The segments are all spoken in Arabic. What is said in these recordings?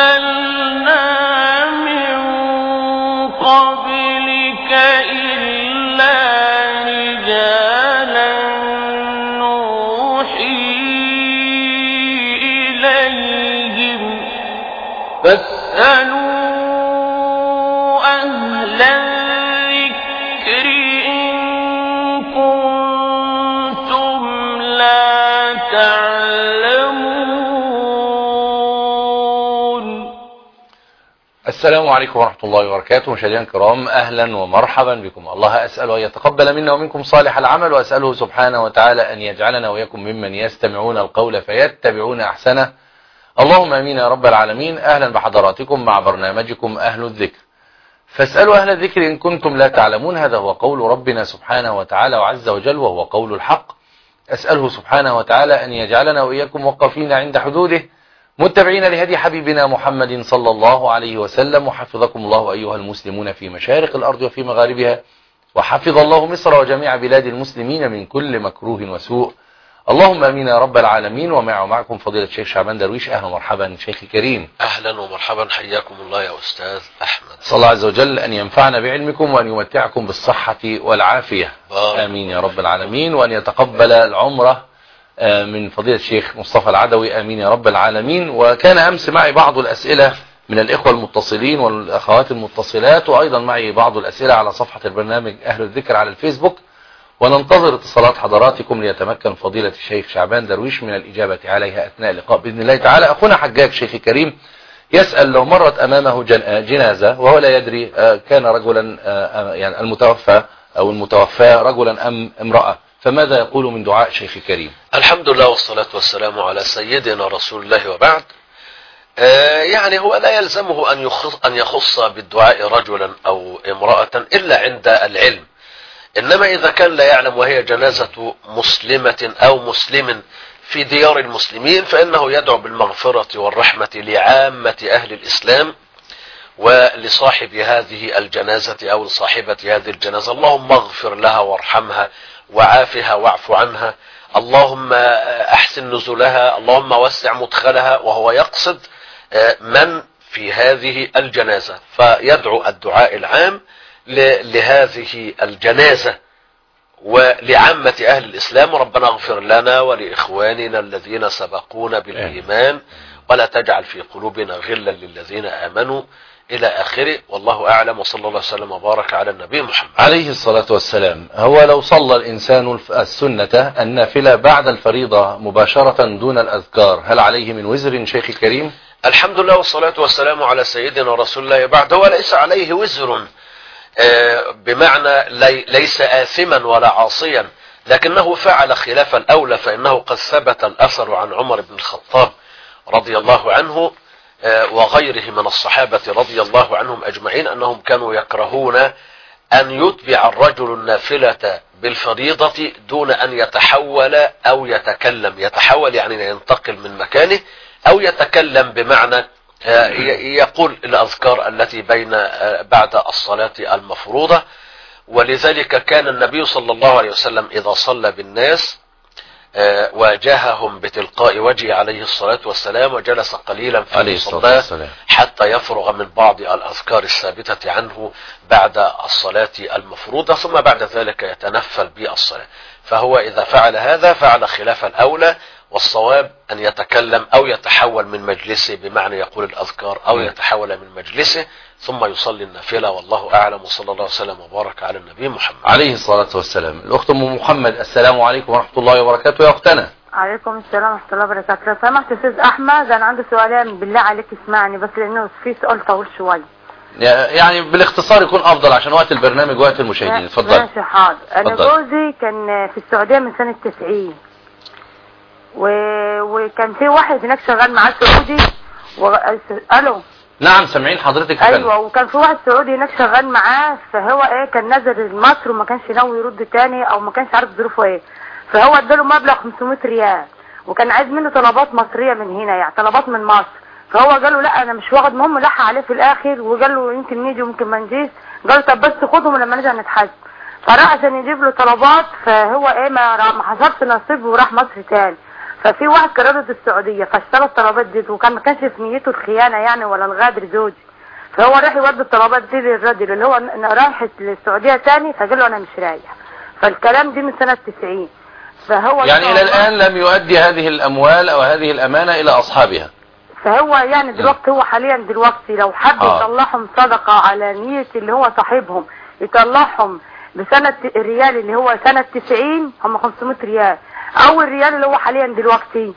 أرسلنا من قبلك إلا رجالا نوحي إليهم فاسألوا أهل الذكر إن كنتم لا تعلمون. السلام عليكم ورحمة الله وبركاته. مشاهدينا الكرام، أهلا ومرحبا بكم. الله أسأل أن يتقبل منا ومنكم صالح العمل، وأسأله سبحانه وتعالى أن يجعلنا وإياكم ممن يستمعون القول فيتبعون أحسنه. اللهم امين يا رب العالمين. اهلا بحضراتكم مع برنامجكم اهل الذكر، فاسألوا اهل الذكر ان كنتم لا تعلمون. هذا هو قول ربنا سبحانه وتعالى وعز وجل، وهو قول الحق. اسأله سبحانه وتعالى ان يجعلنا واياكم وقفين عند حدوده، متبعين لهدي حبيبنا محمد صلى الله عليه وسلم. وحفظكم الله ايها المسلمون في مشارق الارض وفي مغاربها، وحفظ الله مصر وجميع بلاد المسلمين من كل مكروه وسوء. اللهم امين يا رب العالمين. ومعكم فضيلة الشيخ شعبان درويش. اهلا ومرحبا شيخي كريم. اهلا ومرحبا، حياكم الله يا استاذ احمد. صلى الله عز وجل ان ينفعنا بعلمكم وان يمتعكم بالصحة والعافية، امين يا رب العالمين. وان يتقبل العمرة من فضيلة الشيخ مصطفى العدوي، امين يا رب العالمين. وكان امس معي بعض الاسئلة من الاخوة المتصلين والاخوات المتصلات، وايضا معي بعض الاسئلة على صفحة البرنامج اهل الذكر على الفيسبوك، وننتظر اتصالات حضراتكم ليتمكن فضيلة الشيخ شعبان درويش من الإجابة عليها أثناء اللقاء بإذن الله تعالى. أخونا حجاج شيخي كريم يسأل: لو مرت أمامه جنازة وهو لا يدري كان رجلا يعني المتوفى أو المتوفى رجلا أم امرأة، فماذا يقول من دعاء شيخي كريم؟ الحمد لله والصلاة والسلام على سيدنا رسول الله، وبعد. يعني هو لا يلزمه أن يخص بالدعاء رجلا أو امرأة إلا عند العلم، إنما إذا كان لا يعلم وهي جنازة مسلمة أو مسلم في ديار المسلمين فإنه يدعو بالمغفرة والرحمة لعامة أهل الإسلام ولصاحب هذه الجنازة أو لصاحبة هذه الجنازة: اللهم اغفر لها وارحمها وعافها واعف عنها، اللهم أحسن نزلها، اللهم وسع مدخلها، وهو يقصد من في هذه الجنازة، فيدعو الدعاء العام لهذه الجنازة ولعامة أهل الإسلام: ربنا اغفر لنا ولإخواننا الذين سبقونا بالإيمان ولا تجعل في قلوبنا غلا للذين آمنوا، إلى آخره. والله أعلم، وصلى الله وسلم وبارك على النبي محمد عليه الصلاة والسلام. هو لو صلى الإنسان السنة النافلة بعد الفريضة مباشرة دون الأذكار، هل عليه من وزر شيخي كريم؟ الحمد لله والصلاة والسلام على سيدنا رسول الله، بعد. هو ليس عليه وزر بمعنى ليس آثما ولا عاصيا، لكنه فعل خلاف الأولى، فإنه قد ثبت الأثر عن عمر بن الخطاب رضي الله عنه وغيره من الصحابة رضي الله عنهم أجمعين أنهم كانوا يكرهون أن يتبع الرجل النافلة بالفريضة دون أن يتحول أو يتكلم. يتحول يعني ينتقل من مكانه، أو يتكلم بمعنى يقول الأذكار التي بعد الصلاة المفروضة. ولذلك كان النبي صلى الله عليه وسلم إذا صلى بالناس واجههم بتلقاء وجهه عليه الصلاة والسلام، وجلس قليلا في الصلاة حتى يفرغ من بعض الأذكار الثابتة عنه بعد الصلاة المفروضة، ثم بعد ذلك يتنفل بالصلاة. فهو إذا فعل هذا فعل خلاف الأولى، والصواب أن يتكلم أو يتحول من مجلسه، بمعنى يقول الأذكار أو يتحول من مجلسه ثم يصلي النافلة. والله أعلم، وصلى الله وسلم وبارك على النبي محمد عليه الصلاة والسلام. الأخت أم محمد: السلام عليكم ورحمة الله وبركاته يا أختنا. عليكم السلام ورحمة الله وبركاته. لو سمحت أستاذ أحمد، أنا عندي سؤالين بالله عليك اسمعني، بس لأنه في سؤال طويل شوي، يعني بالاختصار يكون أفضل عشان وقت البرنامج وقت المشاهدين. اتفضل. ماشي حاضر. أنا جوزي كان في السعودية من سنة 90، وكان في واحد هناك شغال معاه سعودي ألو. نعم سامعين حضرتك. ايوه، وكان في واحد سعودي هناك شغال معاه، فهو كان نزل مصر وما كانش ناوي يرد تاني، او ما كانش عارف ظروفه ايه، فهو اداله مبلغ 500 ريال وكان عايز منه طلبات مصريه من هنا، يعني طلبات من مصر. فهو قال له لا انا مش واخد، المهم لح عليه في الاخر وقال له يمكن نيجي ويمكن ما نجيش. قال له طب بس خدهم لما نرجع نتحاسب. فراح عشان يجيب له طلبات، فهو ما حصلش نصيب وراح مصر تاني. ففي واحد كان راجل في السعوديه فاشترى الطلبات دي، وكان ما كانش في نيته الخيانه يعني ولا الغدر زوجي، فهو راح يودي الطلبات دي للراجل اللي هو رايح للسعوديه تاني، فقال له انا مش رايح. فالكلام دي من سنه 90. فهو يعني الى الان لم يؤدي هذه الاموال او هذه الامانه الى اصحابها. فهو يعني دلوقتي هو حاليا دلوقتي لو حد يطلعهم صدقه على نيه اللي هو صاحبهم، يطلعهم بسنه الريال اللي هو سنه 90 هم 500 ريال، او الريال اللي هو حاليا دلوقتي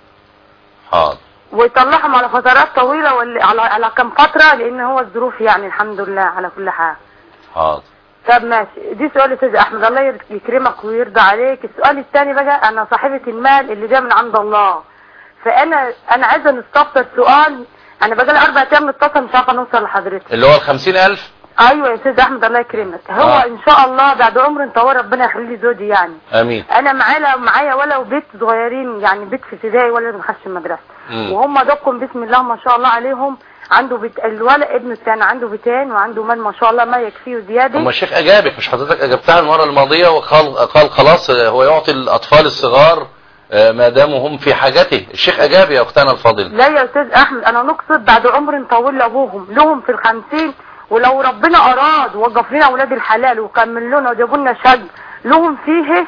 ويطلعهم على فترات طويله ولا على كم فتره، لان هو الظروف يعني الحمد لله على كل حال. طب ماشي، دي سؤال استاذ احمد، الله يكرمك ويرضى عليك. السؤال الثاني بقى، انا صاحبه المال اللي جاء من عند الله، فانا عايزه نستفسر سؤال. انا بقى لي 4 ايام نتصل مش عارفه نوصل لحضرتك. اللي هو ال 50,000. ايوه يا استاذ احمد الله يكرمك. هو ان شاء الله بعد عمر طويل ربنا يخلي لي زوجي يعني. امين. انا معايا ولو بيت صغيرين يعني، بيت في ابتدائي ولا ما خدش المدرسه، وهم دقهم بسم الله ما شاء الله عليهم. عنده بيت الولد ابنه الثاني عنده بيتين وعنده مال ما شاء الله ما يكفيه زياده. اما الشيخ اجابك، مش حضرتك اجبتها المره الماضيه وقال خلاص هو يعطي الاطفال الصغار ما داموا هم في حاجته. الشيخ اجاب يا اختنا الفاضله. لا يا استاذ احمد، انا نقصد بعد عمر طويل لابوهم لهم في ال50، ولو ربنا اراد ووقف لنا اولاد الحلال وكمل لنا وجابوا لنا شج لهم فيه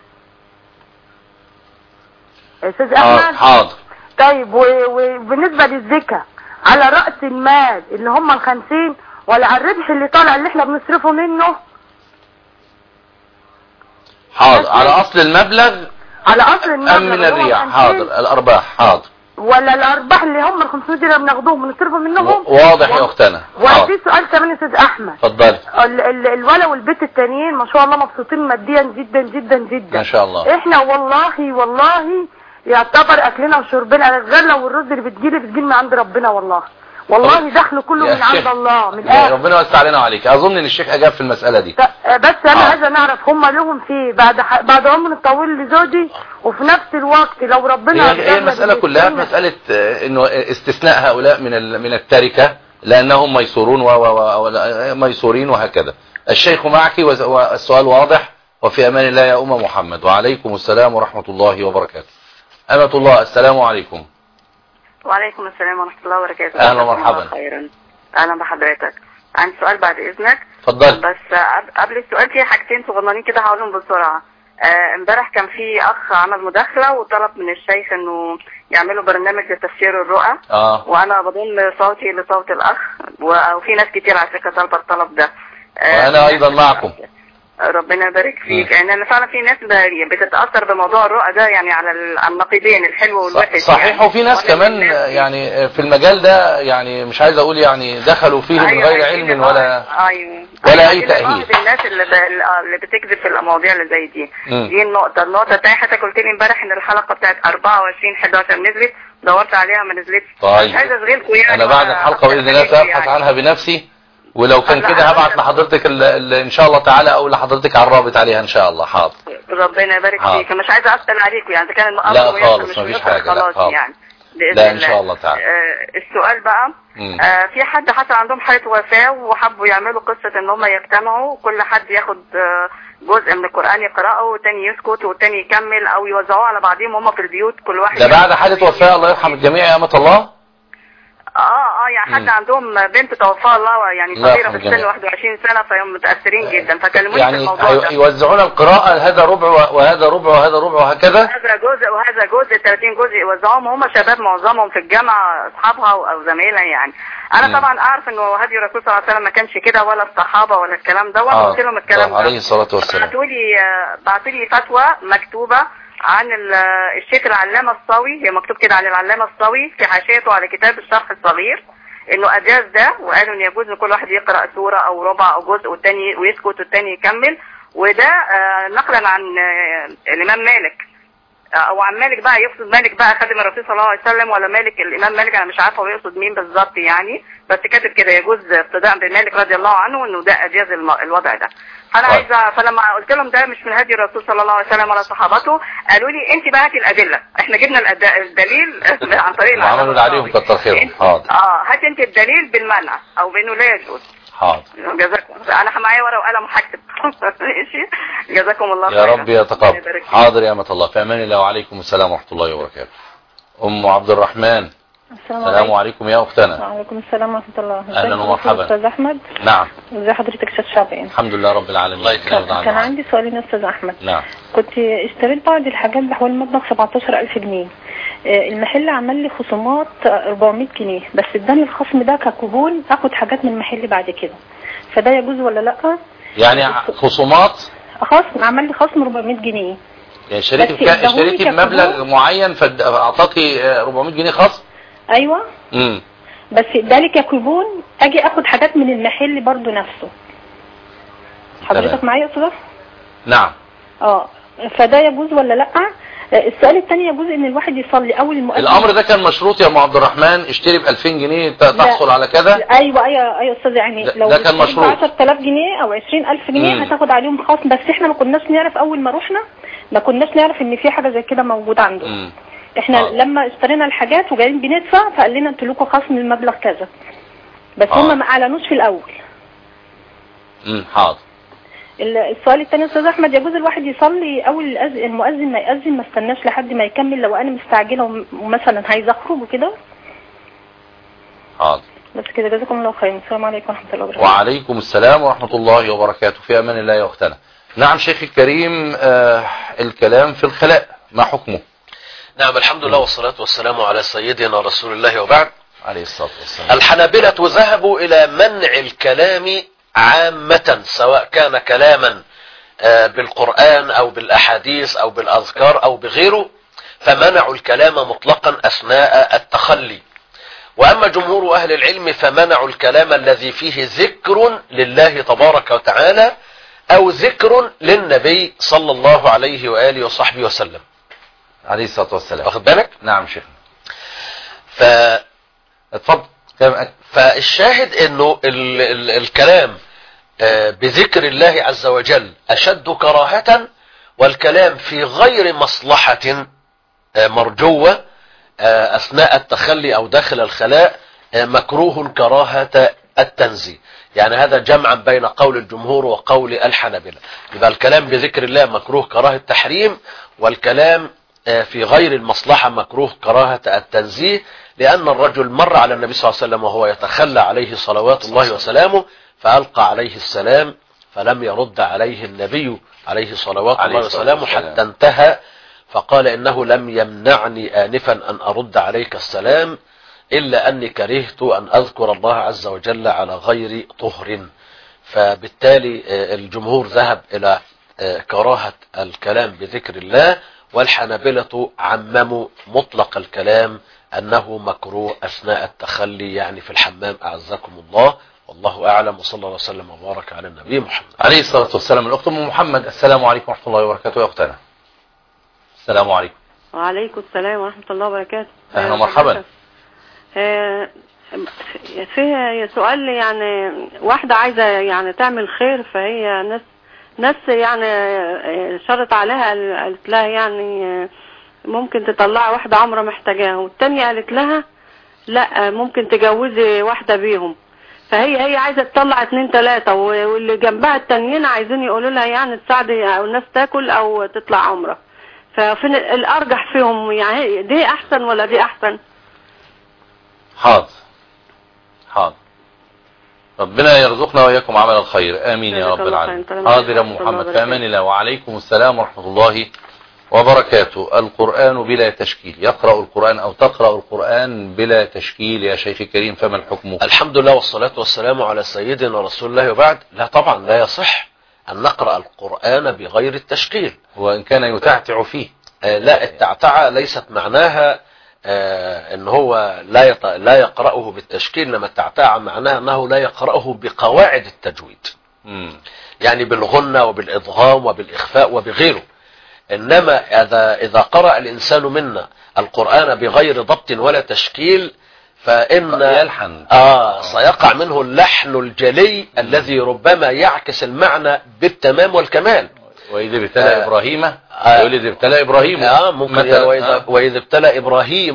يا استاذ احمد. حاضر. طيب وبالنسبه للزكاه على رأس المال اللي هم ال50 ولا على الربح اللي طالع اللي احنا بنصرفه منه؟ حاضر. على اصل المبلغ. على اصل المبلغ ام من الريع. حاضر. الارباح. حاضر. ولا الارباح اللي هم ال500 اللي بناخدوهم بنصرفه منهم؟ واضح يا اختنا. وفي سؤال كمان يا استاذ احمد. اتفضلي. الولد والبيت التانيين ما شاء الله مبسوطين ماديا جدا جدا جدا ما شاء الله. احنا والله يعتبر اكلنا وشربنا الغله والرز اللي بتجيلي من عند ربنا، والله دخله كله من عند الله من الاخر. ربنا يوسع علينا وعليك. اظن ان الشيخ اجاب في المساله دي. بس انا عايزه نعرف هم لهم فيه بعد عمر طويل لزوجي، وفي نفس الوقت لو ربنا هي المساله كلها مساله انه استثناء هؤلاء من التركه لانهم ميسورون ميسورين وهكذا. الشيخ معك والسؤال واضح، وفي امان الله يا محمد. وعليكم السلام ورحمه الله وبركاته. أمة الله، السلام عليكم. وعليكم السلام ورحمة الله وبركاته. أهلا ومرحبا. خيرا. أهلا بحضرتك. عندي سؤال بعد إذنك. اتفضل. بس قبل السؤال في حاجتين صغننين كده هقولهم بسرعة. امبارح كان في أخ عمل مداخلة وطلب من الشيخ إنه يعملوا برنامج لتفسير الرؤى. وأنا بضم صوتي لصوت الأخ، وفي ناس كتير على فكرة طالبة الطلب ده. وأنا أيضا معكم. ربنا يبارك فيك. يعني فعلا في ناس بتتأثر بموضوع الرؤى ده يعني على النقيضين الحلو والوحش. صحيح يعني. وفي ناس كمان يعني في المجال ده يعني مش عايز اقول يعني دخلوا فيه من غير علم ولا اي تأهيل. الناس اللي بتكذب في المواضيع اللي زي دي. دي النقطة الثانية حضرتك قلت لي امبارح ان الحلقة بتاعت 24/11 نزلت، دورت عليها ما نزلتش. طيب. مش عايزة اشغلكم يعني. انا بعد الحلقة باذن الله سأبحث عنها بنفسي، ولو كان كده هبعت لحضرتك ان شاء الله تعالى او لحضرتك على الرابط عليها ان شاء الله. حاضر. ربنا يبارك فيك. مش عايزه افتن عليكم يعني، اذا كان الامر لا خالص مفيش حاجه. خلاص لا يعني باذن الله ان شاء الله تعالى. السؤال بقى في حد حصل عندهم حاله وفاه وحبوا يعملوا قصه ان هم يجتمعوا كل حد ياخد جزء من القران يقراه والتاني يسكت والتاني يكمل او يوزعوه على بعضهم هم في البيوت كل واحد. ده بعد حاله وفاه الله يرحم الجميع يا أمة الله. يعني حد عندهم بنت توفاها الله يعني صغيره في السن 21 سنه، فهم متاثرين جدا فكلموني يعني في الموضوع ده. يوزعون القراءه هذا ربع وهذا ربع وهذا ربع وهكذا. هذا جزء وهذا جزء 30 جزء يوزعوهم. هم شباب معظمهم في الجامعه اصحابها او زمايلها يعني. انا طبعا اعرف انه هدي الرسول صلى الله عليه وسلم ما كانش كده ولا الصحابه ولا الكلام ده، وانا قلت لهم الكلام ده عليه الصلاه والسلام. بعتوا لي فتوى مكتوبه عن الشيخ العلامه الصاوي، هي مكتوب كده عن العلامه الصاوي في حاشيته على كتاب الشرح الصغير، انه اجاز ده وقالوا ان يجوز ان كل واحد يقرا سوره او ربع او جزء والتاني ويسكت والتاني يكمل. وده نقلا عن الامام مالك او عن مالك بقى، يقصد مالك بقى خادم الرسول صلى الله عليه وسلم ولا مالك الامام مالك، انا مش عارفه هو يقصد مين بالظبط يعني، بس كاتب كده يجوز اقتداء بمالك رضي الله عنه انه ده اجاز الوضع ده. انا عايزه، فلما قلت لهم ده مش من هدي الرسول صلى الله عليه وسلم ولا صحابته، قالوا لي انت بقى هاتي الادله، احنا جبنا الدليل عن طريق عملوا اللي عليهم كتر خيرهم. حاضر. هاتي انت الدليل بالمنع او بانه لا يجوز. حاضر. جزاكم. انا معايا ورقه وقلم هكتب. ماشي. جزاكم الله يا خيرا. رب يتقبل. حاضر يا أمة الله، في أمان الله، وعليكم السلام ورحمة الله وبركاته. أم عبد الرحمن. السلام عليكم يا أختنا. وعليكم السلام ورحمة الله. أهلا ومرحبا. أستاذ أحمد. نعم. ازي حضرتك أستاذ شعبان؟ الحمد لله رب العالمين. كان عندي سؤالين يا أستاذ أحمد. نعم. كنت اشتريت بعض الحاجات بحوالي مبلغ 17,000 جنيه. المحل عمل لي خصومات 400 جنيه، بس اداني الخصم ده ككوبون اخد حاجات من المحل بعد كده، فده يجوز ولا لا؟ يعني خصومات؟ خصم، عمل لي خصم 400 جنيه. يعني اشتريتي بمبلغ معين فاعطاكي 400 جنيه خصم؟ ايوه. بس ادالي ككوبون اجي اخد حاجات من المحل برضو نفسه. حضرتك معايا يا استاذ؟ نعم. فده يجوز ولا لا؟ السؤال الثاني، يجوز ان الواحد يصلي اول المؤذن؟ الامر ده كان مشروط يا ام عبد الرحمن، اشتري ب 2000 جنيه تحصل على كذا؟ ايوه استاذ، يعني لو ده كان مشروط. 10,000 جنيه او 20,000 جنيه هتاخد عليهم خصم، بس احنا ما كناش نعرف اول ما رحنا، ما كناش نعرف ان في حاجه زي كده موجوده عنده. احنا لما اشترينا الحاجات وجايين بندفع فقال لنا انتوا لكم خصم المبلغ كذا، بس هم ما اعلنوش في الاول. حاضر. السؤال الثاني استاذ احمد، يجوز الواحد يصلي اول المؤذن ما يأذن، ما استناش لحد ما يكمل لو انا مستعجله ومثلا عايز اخرج وكده؟ حاضر. بس كده، جزاكم الله خير. السلام عليكم ورحمه الله وبركاته. وعليكم السلام ورحمه الله وبركاته، في امان الله يا اختنا. نعم شيخي الكريم، الكلام في الخلاء ما حكمه؟ نعم، الحمد لله والصلاة والسلام على سيدنا رسول الله، وبعد. عليه الصلاة والسلام. الحنابلة ذهبوا إلى منع الكلام عامة، سواء كان كلاما بالقرآن أو بالأحاديث أو بالأذكار أو بغيره، فمنعوا الكلام مطلقا أثناء التخلي. وأما جمهور أهل العلم فمنعوا الكلام الذي فيه ذكر لله تبارك وتعالى أو ذكر للنبي صلى الله عليه وآله وصحبه وسلم عليه الصلاة والسلام. واخد بالك؟ نعم شيخنا. اتفضل. فالشاهد انه الكلام بذكر الله عز وجل اشد كراهة، والكلام في غير مصلحة مرجوة اثناء التخلي او داخل الخلاء مكروه كراهة التنزيه. يعني هذا جمعا بين قول الجمهور وقول الحنابلة. يبقى الكلام بذكر الله مكروه كراهة التحريم، والكلام في غير المصلحة مكروه كراهة التنزيه، لأن الرجل مر على النبي صلى الله عليه وسلم وهو يتخلى عليه صلوات الله وسلامه، فألقى عليه السلام فلم يرد عليه النبي عليه صلوات الله وسلامه حتى انتهى، فقال إنه لم يمنعني آنفا أن أرد عليك السلام إلا أني كرهت أن أذكر الله عز وجل على غير طهر. فبالتالي الجمهور ذهب إلى كراهة الكلام بذكر الله، والحنابلة عمموا مطلق الكلام أنه مكروه أثناء التخلي، يعني في الحمام أعزكم الله، والله أعلم، وصلى الله وسلم وبارك على النبي محمد عليه الصلاة والسلام. الأخت أم محمد، السلام عليكم ورحمة الله وبركاته يا أختنا. السلام عليكم. وعليكم السلام ورحمة الله وبركاته. أهلا ومرحبا. في سؤال، يعني واحدة عايزة يعني تعمل خير، فهي ناس يعني شرط عليها، قالت لها يعني ممكن تطلع واحدة عمرة محتاجاها، والتانية قالت لها لا ممكن تجوزي واحدة بيهم، فهي عايزة تطلع 2 3، واللي جنبها التانيين عايزين يقولوا لها يعني تساعدي او الناس تاكل او تطلع عمرة، ففين الارجح فيهم؟ يعني دي احسن ولا دي احسن؟ حاضر. ربنا يرزقنا وإياكم عمل الخير، آمين يا رب العالمين. حاضر يا محمد، في أمان الله. وعليكم السلام ورحمة الله وبركاته. القرآن بلا تشكيل، يقرأ القرآن أو تقرأ القرآن بلا تشكيل يا شيخ الكريم، فما الحكم؟ الحمد لله والصلاة والسلام على سيدنا رسول الله، وبعد. لا طبعا لا يصح أن نقرأ القرآن بغير التشكيل، وإن كان يتعتع فيه. لا، التعتعة ليست معناها ان هو لا يقرأه بالتشكيل، لما التعتعة معناها انه لا يقرأه بقواعد التجويد، يعني بالغنة وبالإضغام وبالإخفاء وبغيره. إنما إذا قرأ الإنسان منا القرآن بغير ضبط ولا تشكيل فإن يلحن سيقع منه اللحن الجلي الذي ربما يعكس المعنى بالتمام والكمال. وإذا ابتلى إبراهيم يقول إذا ابتلى إبراهيم ممكن وإذا ابتلى إبراهيم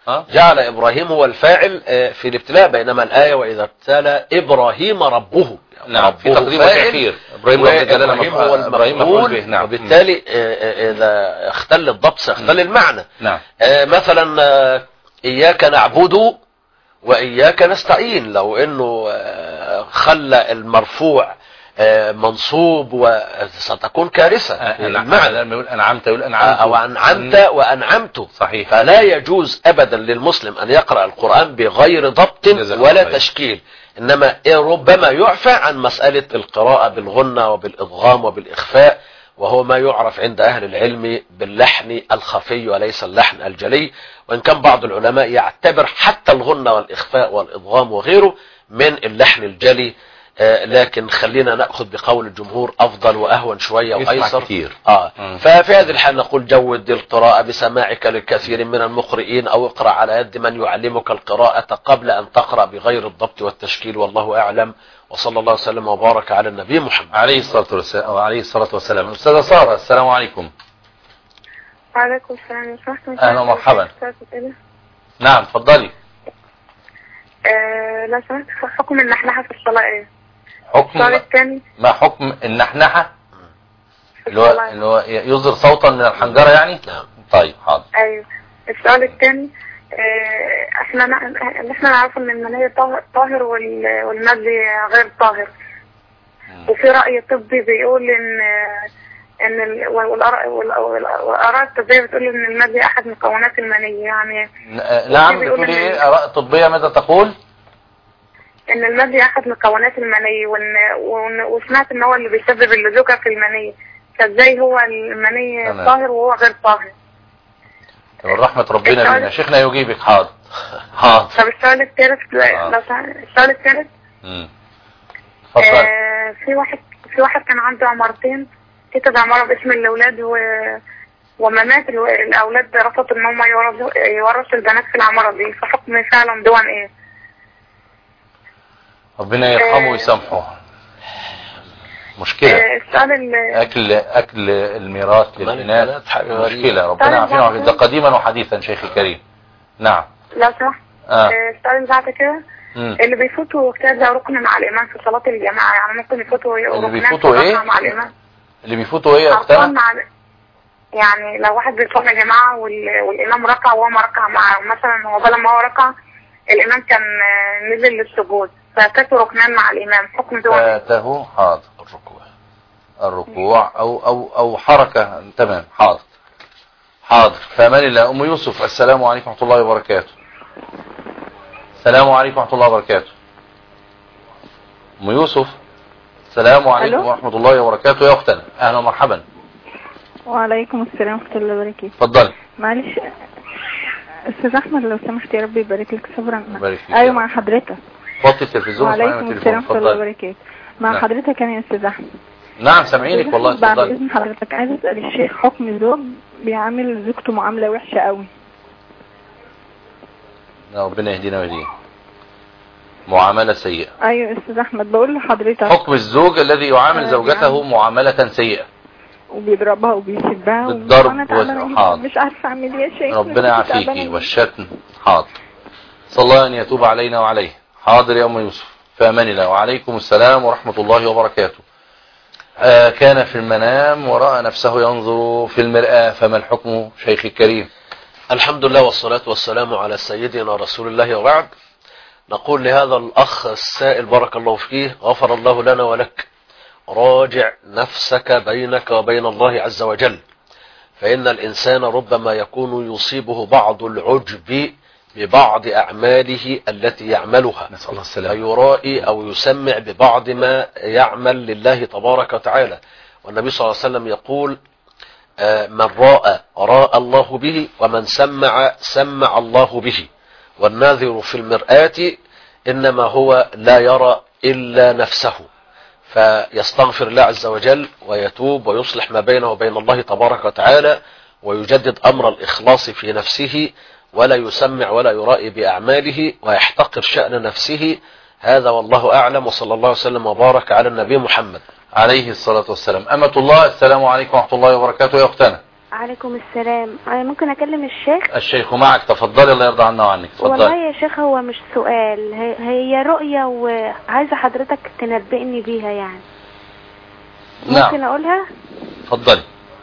جعل إبراهيم هو الفاعل في الابتلاء، بينما الآية وإذا ابتلى إبراهيم ربه. نعم، في تقديم الأخير إبراهيم هو المفعول به. نعم. وبالتالي إذا اختل الضبط سيختل المعنى. نعم. مثلا إياك نعبد وإياك نستعين، لو إنه خلى المرفوع منصوب وستكون كارثة. المعنى لما يقول أنعمت يقول أنعمت أو أنعمت وأنعمت. صحيح. فلا يجوز أبدا للمسلم أن يقرأ القرآن بغير ضبط ولا تشكيل، إنما ربما يعفى عن مسألة القراءة بالغنة وبالإضغام وبالإخفاء، وهو ما يعرف عند أهل العلم باللحن الخفي وليس اللحن الجلي، وإن كان بعض العلماء يعتبر حتى الغنة والإخفاء والإضغام وغيره من اللحن الجلي، لكن خلينا نأخذ بقول الجمهور أفضل وأهون شوية وأيسر كتير. ففي هذه الحال نقول جود القراءة بسماعك للكثير من المقرئين، أو اقرأ على يد من يعلمك القراءة قبل أن تقرأ بغير الضبط والتشكيل، والله أعلم. وصلى الله وسلم وبارك على النبي محمد عليه الصلاة والسلام. أستاذة سارة، السلام عليكم. وعليكم السلام. أهلا ومرحبا. نعم تفضلي. لو سمحت، حكم النحنحة في الصلاة ايه؟ حكم السؤال الثاني، ما حكم النحنحة؟ اللي هو يصدر صوتا من الحنجرة يعني؟ نعم. طيب حاضر. ايوه. السؤال الثاني، احنا نعرف ان المني طاهر والمذي غير طاهر، وفي رأي طبي بيقول ان والآراء الطبية بتقول ان المذي احد مكونات المني يعني. نعم، بتقولي ايه آراء طبية ماذا تقول؟ ان المذي احد مكونات المني، وسمعت ان هو اللي بيسبب اللزوجة في المني، فازاي هو المني طاهر وهو غير طاهر؟ رحمة ربنا بينا. شيخنا يجيبك. حاضر. طب السؤال الثالث، السؤال الثالث، في واحد كان عنده عمارتين، كتب عمارة باسم الأولاد وما مات الأولاد رفضوا إن هم يورثوا البنات في العمارة دي، فحكم فعلا دون إيه؟ ربنا يرحمه ويسامحه. مشكلة. أكل الميراث للبنات مشكلة. ربنا يعافينا. ده قديما وحديثا شيخي الكريم. نعم. لا صح. السؤال اللي بعد كده، اللي بيفوتوا كذا ركن مع الإمام في صلاة الجماعة، يعني ممكن يفوتوا ركنين مع الإمام. اللي بيفوتوا ايه يا اختنا؟ يعني لو واحد بيصلي يا جماعه والامام ركع وهو ما ركع معاه، مثلا هو بدل ما هو ركع الامام كان نزل للسجود، فاتته ركنان مع الامام، حكم دول فاته. حاضر. الركوع او حركه. تمام. حاضر. فامان الله. ام يوسف، السلام عليكم ورحمه الله وبركاته. السلام عليكم ورحمه الله وبركاته. ام يوسف، السلام عليكم ورحمة الله وبركاته يا أختنا. أهلا ومرحبا. وعليكم السلام ورحمة الله وبركاته. اتفضلي. معلش أستاذ أحمد لو سمحت، يا رب يبارك لك. صبرا. أيوة أيوة مع حضرتك. وطي التلفزيون. وعليكم السلام ورحمة الله وبركاته. مع حضرتك أنا يا أستاذ أحمد. نعم سامعينك والله. بعد إذن حضرتك عايز أسأل الشيخ، حكم زوج بيعامل زوجته معاملة وحشة قوي. ربنا يهدينا ويهديه. معاملة سيئة. ايوه يا استاذ احمد، بقول لحضرتك حكم الزوج الذي يعامل زوجته معاملة سيئة وبيضربها وبيسبها بالضرب مش عارفه اعمل ايه يا شيخ. ربنا يعافيكي. والشتم. حاضر. صلى الله ان يتوب علينا وعليه. حاضر يا ام يوسف. في امان الله. وعليكم السلام ورحمة الله وبركاته. كان في المنام ورأى نفسه ينظر في المرآة، فما الحكم شيخي الكريم؟ الحمد لله والصلاة والسلام على سيدنا رسول الله، وبعد. نقول لهذا الأخ السائل بارك الله فيه، غفر الله لنا ولك، راجع نفسك بينك وبين الله عز وجل، فإن الإنسان ربما يكون يصيبه بعض العجب ببعض أعماله التي يعملها، فيرائي أو يسمع ببعض ما يعمل لله تبارك وتعالى. والنبي صلى الله عليه وسلم يقول: من راى الله به، ومن سمع الله به. والناظر في المرآة إنما هو لا يرى إلا نفسه، فيستغفر الله عز وجل ويتوب ويصلح ما بينه وبين الله تبارك وتعالى، ويجدد أمر الإخلاص في نفسه، ولا يسمع ولا يرائي بأعماله، ويحتقر شأن نفسه. هذا والله أعلم، وصلى الله وسلم وبارك على النبي محمد عليه الصلاة والسلام. أمة الله، السلام عليكم ورحمة الله وبركاته يا أختنا. عليكم السلام. ممكن اكلم الشيخ؟ الشيخ معك، تفضلي الله يرضى عنا وعنك. تفضلي. والله يا شيخ هو مش سؤال، هي رؤية وعايزة حضرتك تنبئني بيها يعني. نعم. ممكن اقولها؟ تفضلي.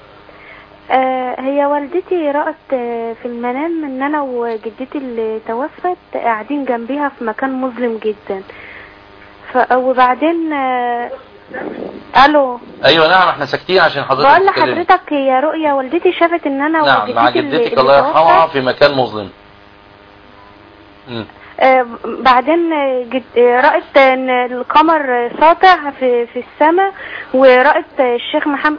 هي والدتي رأت في المنام ان انا وجدتي اللي توفت قاعدين جنبيها في مكان مظلم جدا. وبعدين الو. ايوه نعم، احنا ساكتين عشان حضرتك بقول لحضرتك هي رؤيا والدتي شافت ان انا نعم وجدتي مع جدتك الله يرحمها في مكان مظلم. بعدين رأت ان القمر ساطع في السماء، ورأت الشيخ محمد.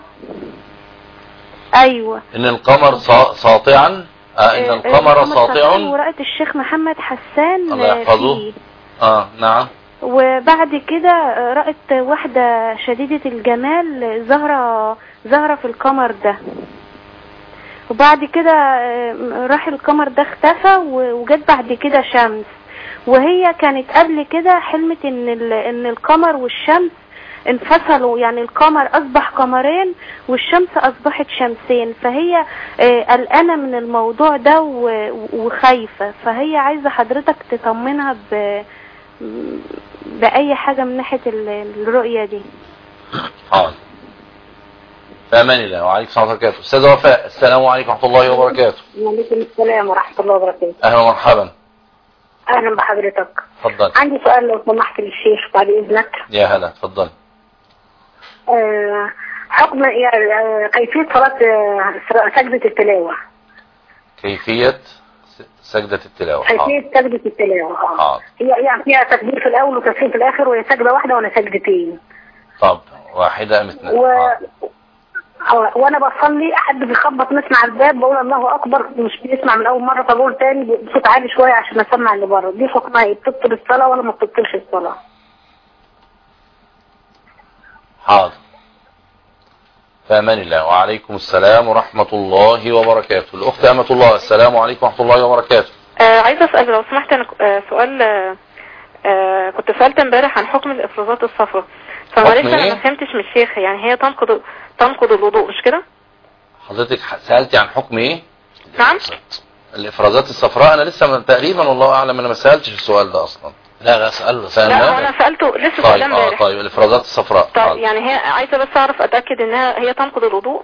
ايوه ان القمر ساطعا. ان القمر ساطع، ورأت الشيخ محمد حسان الله يحفظه. نعم. وبعد كده رأت واحدة شديدة الجمال ظاهرة في القمر ده. وبعد كده راح القمر ده اختفى، وجت بعد كده شمس. وهي كانت قبل كده حلمت ان القمر والشمس انفصلوا، يعني القمر اصبح قمرين والشمس اصبحت شمسين. فهي قلقانة من الموضوع ده وخايفة، فهي عايزة حضرتك تطمنها بأي حاجة من ناحية الرؤية دي. حاضر. فأمان الله. وعليكم السلام ورحمة الله وبركاته. أستاذة وفاء، السلام عليكم ورحمة الله وبركاته. وعليكم السلام ورحمة الله وبركاته. أهلا ومرحبا. أهلا بحضرتك. اتفضل. عندي سؤال لو سمحت للشيخ بعد إذنك. يا هلا، اتفضل. حكم كيفية صلاة سجدة التلاوة. كيفية سجدة التلاوة. كيفية سجدة التلاوة. هي يعني فيها تكبير في الأول وتسليم في الآخر، وهي سجدة واحدة ولا سجدتين؟ طب واحدة أم اثنين؟ وانا بصلي حد بيخبط نسمع الباب بقول الله اكبر، مش بيسمع من اول مره، فبقول تاني بصوت عالي شويه عشان اسمع اللي بره. دي حكمها ايه؟ بتبطل الصلاه ولا ما بتبطلش الصلاه؟ حاضر. فأمان الله. وعليكم السلام ورحمة الله وبركاته. الأخت أمة الله، السلام عليكم ورحمة الله وبركاته. عايزة أسأل لو سمحت، أنا سؤال كنت سألت امبارح عن حكم الإفرازات الصفراء، فمعلش أنا ما فهمتش من الشيخ. يعني هي تنقض الوضوء مش كده؟ حضرتك سألتي عن حكم ايه؟ نعم. الإفرازات الصفراء أنا لسه تقريبا والله أعلم أنا ما سألتش السؤال ده أصلا. لا سألنا. لا أنا سألته لسه سؤال امبارح. طيب الإفرازات الصفراء. طيب يعني هي عايزة بس أعرف أتأكد إنها هي تنقض الوضوء.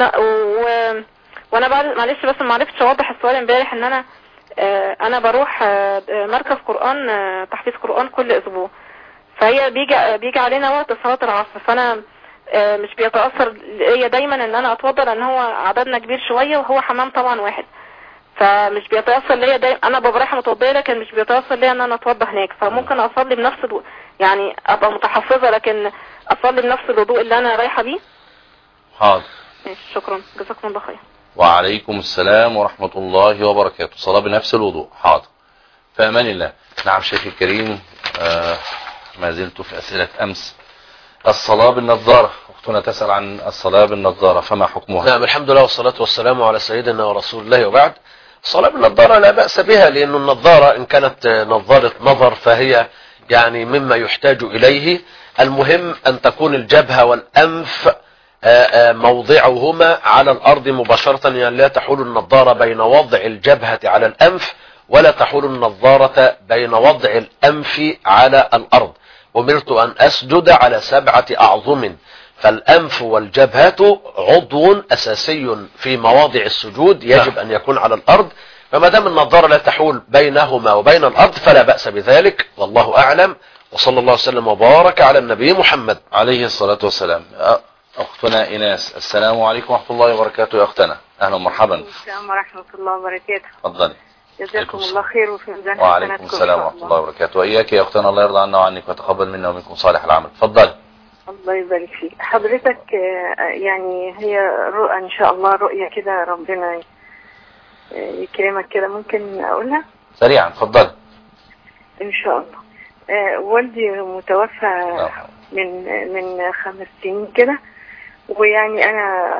وأنا معلش بس ما عرفتش أوضح السؤال امبارح إن أنا بروح مركز قرآن تحفيظ قرآن كل أسبوع، فهي بيجي علينا وقت صلاة العصر، فأنا مش بيتأثر هي دايما ان انا اتوضى لان هو عددنا كبير شوية وهو حمام طبعا واحد، فمش بيتأثر ليا دايما انا ببقى متوضية، لكن مش بيتأثر ليا ان انا اتوضى هناك. فممكن اصلي بنفس يعني ابقى متحفظة لكن اصلي بنفس الوضوء اللي انا رايحة بيه. حاضر. شكرا، جزاكم الله خير. وعليكم السلام ورحمة الله وبركاته. صلاة بنفس الوضوء. حاضر. فأمان الله. نعم شيخي الكريم، ما زلت في أسئلة أمس. الصلاة بالنظارة، أختنا تسأل عن الصلاة بالنظارة فما حكمها؟ نعم الحمد لله والصلاة والسلام على سيدنا ورسول الله، وبعد. الصلاة بالنظارة لا بأس بها، لأن النظارة إن كانت نظارة نظر فهي يعني مما يحتاج إليه. المهم أن تكون الجبهة والأنف موضعهما على الأرض مباشرة، يعني لا تحول النظارة بين وضع الجبهة على الأنف، ولا تحول النظارة بين وضع الأنف على الأرض. أمرت أن أسجد على 7 أعظم، فالأنف والجبهة عضو أساسي في مواضع السجود يجب أن يكون على الأرض، فما دام النظارة لا تحول بينهما وبين الأرض فلا بأس بذلك، والله أعلم. وصلى الله وسلم وبارك على النبي محمد عليه الصلاة والسلام. أختنا إيناس، السلام عليكم ورحمة الله وبركاته. يا أختنا أهلا ومرحبا. السلام ورحمة الله وبركاته. تفضلي. جزاكم الله خير وفي ميزان حسناتكم. وعليكم السلام ورحمة الله وبركاته. وإياك يا أختنا، الله يرضى عنا وعنك ويتقبل منا ومنكم صالح العمل. تفضلي. الله يبارك فيك. حضرتك يعني هي رؤى إن شاء الله، رؤية كده ربنا يكرمك كده، ممكن أقولها؟ سريعا تفضلي. إن شاء الله. والدي متوفى من 5 سنين كده، ويعني أنا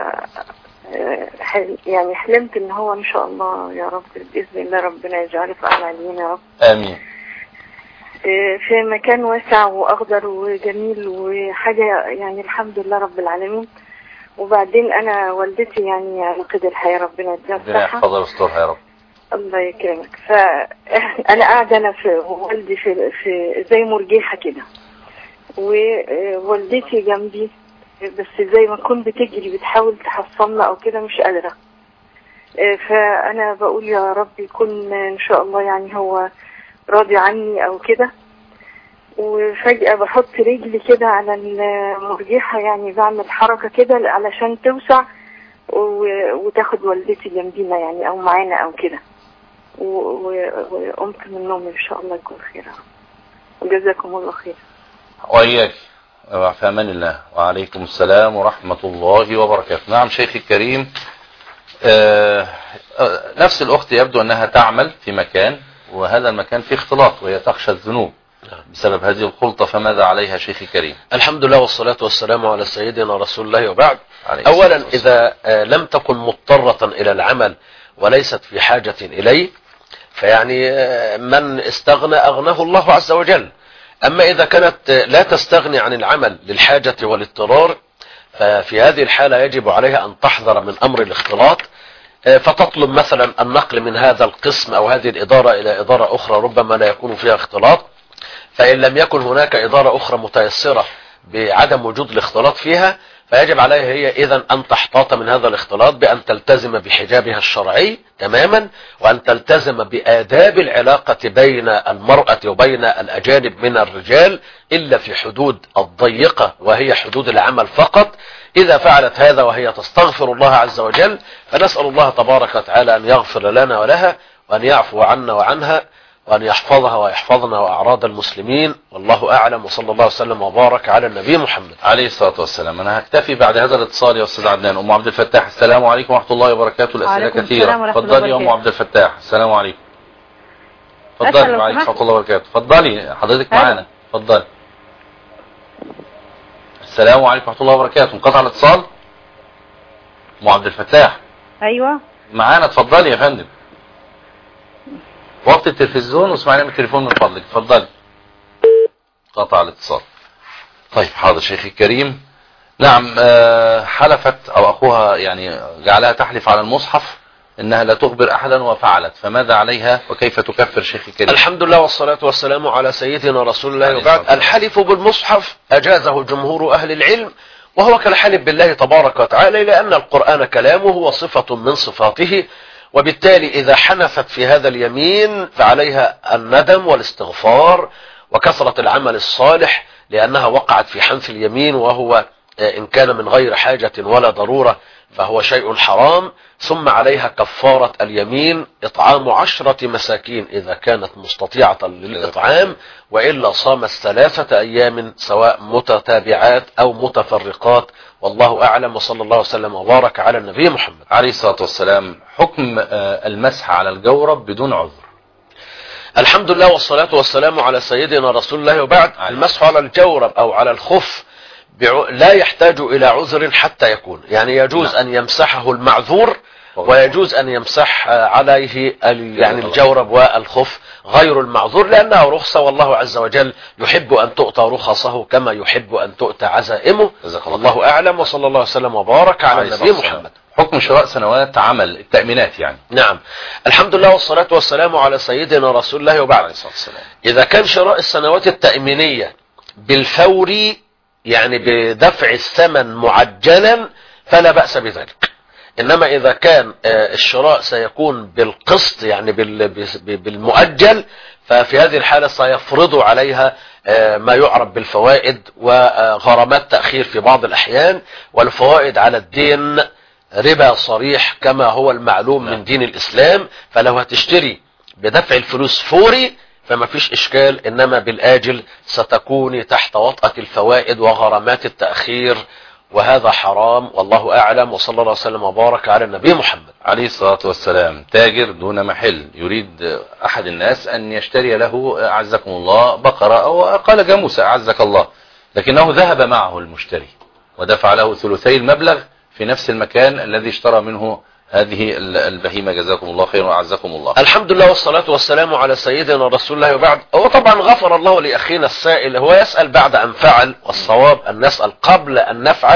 يعني حلمت ان هو ان شاء الله يا رب باذن الله ربنا يجعله في اعلى علينا يا رب. امين. في مكان واسع واخضر وجميل وحاجه يعني الحمد لله رب العالمين. وبعدين انا والدتي يعني على قيد الحياه، ربنا يديها ربنا الصحه. يحفظها ويسترها يا رب. الله يكرمك. فانا قاعده انا في والدي في زي مرجيحه كده، ووالدتي جنبي، بس زي ما تكون بتجري بتحاول تحصلنا او كده، مش قادره. فانا بقول يا رب يكون ان شاء الله يعني هو راضي عني او كده. وفجأة بحط رجلي كده على المرجيحة، يعني بعمل حركة كده علشان توسع وتاخد والدتي جنبينا يعني او معانا او كده، وقمت من نومي. ان شاء الله يكون خير، وجزاكم الله خير. وإياك، في أمان الله. وعليكم السلام ورحمة الله وبركاته. نعم شيخي الكريم، نفس الأخت يبدو أنها تعمل في مكان، وهذا المكان فيه اختلاط، وهي تخشى الذنوب بسبب هذه الخلطة، فماذا عليها شيخي الكريم؟ الحمد لله والصلاة والسلام على سيدنا رسول الله، وبعد. أولا إذا لم تكن مضطرة إلى العمل وليست في حاجة إليه، فيعني من استغنى أغناه الله عز وجل. أما إذا كانت لا تستغني عن العمل للحاجة والاضطرار، ففي هذه الحالة يجب عليها أن تحذر من أمر الاختلاط، فتطلب مثلا النقل من هذا القسم أو هذه الإدارة إلى إدارة أخرى ربما لا يكون فيها اختلاط. فإن لم يكن هناك إدارة أخرى متيسرة بعدم وجود الاختلاط فيها، فيجب عليها هي إذن أن تحتاط من هذا الاختلاط بأن تلتزم بحجابها الشرعي تماما، وأن تلتزم بآداب العلاقة بين المرأة وبين الأجانب من الرجال، إلا في حدود الضيقة وهي حدود العمل فقط. إذا فعلت هذا وهي تستغفر الله عز وجل، فنسأل الله تبارك وتعالى أن يغفر لنا ولها، وأن يعفو عنا وعنها، وأن يحفظها ويحفظنا وأعراض المسلمين. والله أعلم، وصلى الله وسلم وبارك على النبي محمد عليه الصلاة والسلام. أنا هكتفي بعد هذا الاتصال يا أستاذ عدنان. أم عبد الفتاح، السلام عليكم ورحمة الله وبركاته. الأسئلة كثيرة، تفضلي يا أم عبد الفتاح. السلام عليكم. تفضلي. وعليكم ورحمة الله وبركاته. تفضلي حضرتك معانا، تفضلي. السلام عليكم ورحمة الله وبركاته. انقطع الاتصال. أم عبد الفتاح. أيوة معانا، تفضلي يا فندم. وقت التلفزيون واسمعنا من التليفون من فضلك، اتفضلي. قطع الاتصال. طيب حاضر شيخي الكريم. نعم، حلفت او اخوها يعني جعلها تحلف على المصحف انها لا تخبر احدا وفعلت، فماذا عليها وكيف تكفر شيخي الكريم؟ الحمد لله والصلاة والسلام على سيدنا رسول الله، وبعد. الحلف بالمصحف اجازه جمهور اهل العلم، وهو كالحلف بالله تبارك وتعالى، لان القرآن كلامه وصفة من صفاته، وبالتالي إذا حنفت في هذا اليمين فعليها الندم والاستغفار وكثرة العمل الصالح، لأنها وقعت في حنف اليمين، وهو إن كان من غير حاجة ولا ضرورة فهو شيء حرام. ثم عليها كفارة اليمين إطعام 10 مساكين إذا كانت مستطيعة للإطعام، وإلا صامت 3 أيام سواء متتابعات أو متفرقات. والله أعلم، وصلى الله وسلم وبارك على النبي محمد عليه الصلاة والسلام. حكم المسح على الجورب بدون عذر. الحمد لله والصلاة والسلام على سيدنا رسول الله، وبعد. المسح على الجورب أو على الخف لا يحتاج إلى عذر حتى يكون، يعني يجوز أن يمسحه المعذور، ويجوز أن يمسح عليه يعني الجورب والخف غير المعذور، لأنها رخصة، والله عز وجل يحب أن تؤتى رخصه كما يحب أن تؤتى عزائمه. الله أعلم، وصلى الله وسلم وبارك على النبي محمد. حكم شراء سنوات عمل التأمينات يعني. نعم، الحمد لله والصلاة والسلام على سيدنا رسول الله، وبعد. إذا كان شراء السنوات التأمينية بالفور، يعني بدفع الثمن معجلا، فلا بأس بذلك. إنما إذا كان الشراء سيكون بالقسط، يعني بالمؤجل، ففي هذه الحالة سيفرض عليها ما يعرف بالفوائد وغرامات تأخير في بعض الأحيان، والفوائد على الدين ربا صريح كما هو المعلوم من دين الإسلام. فلو هتشتري بدفع الفلوس فوري فما فيش إشكال، إنما بالآجل ستكون تحت وطأة الفوائد وغرامات التأخير، وهذا حرام. والله أعلم، وصلى الله وسلم وبارك على النبي محمد عليه الصلاة والسلام. تاجر دون محل يريد أحد الناس أن يشتري له أعزكم الله بقرة أو أقل جاموسة أعزك الله، لكنه ذهب معه المشتري ودفع له 2/3 المبلغ في نفس المكان الذي اشترى منه هذه البهيمة. جزاكم الله خيرا وأعزكم الله. الحمد لله والصلاة والسلام على سيدنا رسول الله، وبعد. هو طبعا غفر الله لأخينا السائل، هو يسأل بعد أن فعل، والصواب أن نسأل قبل أن نفعل،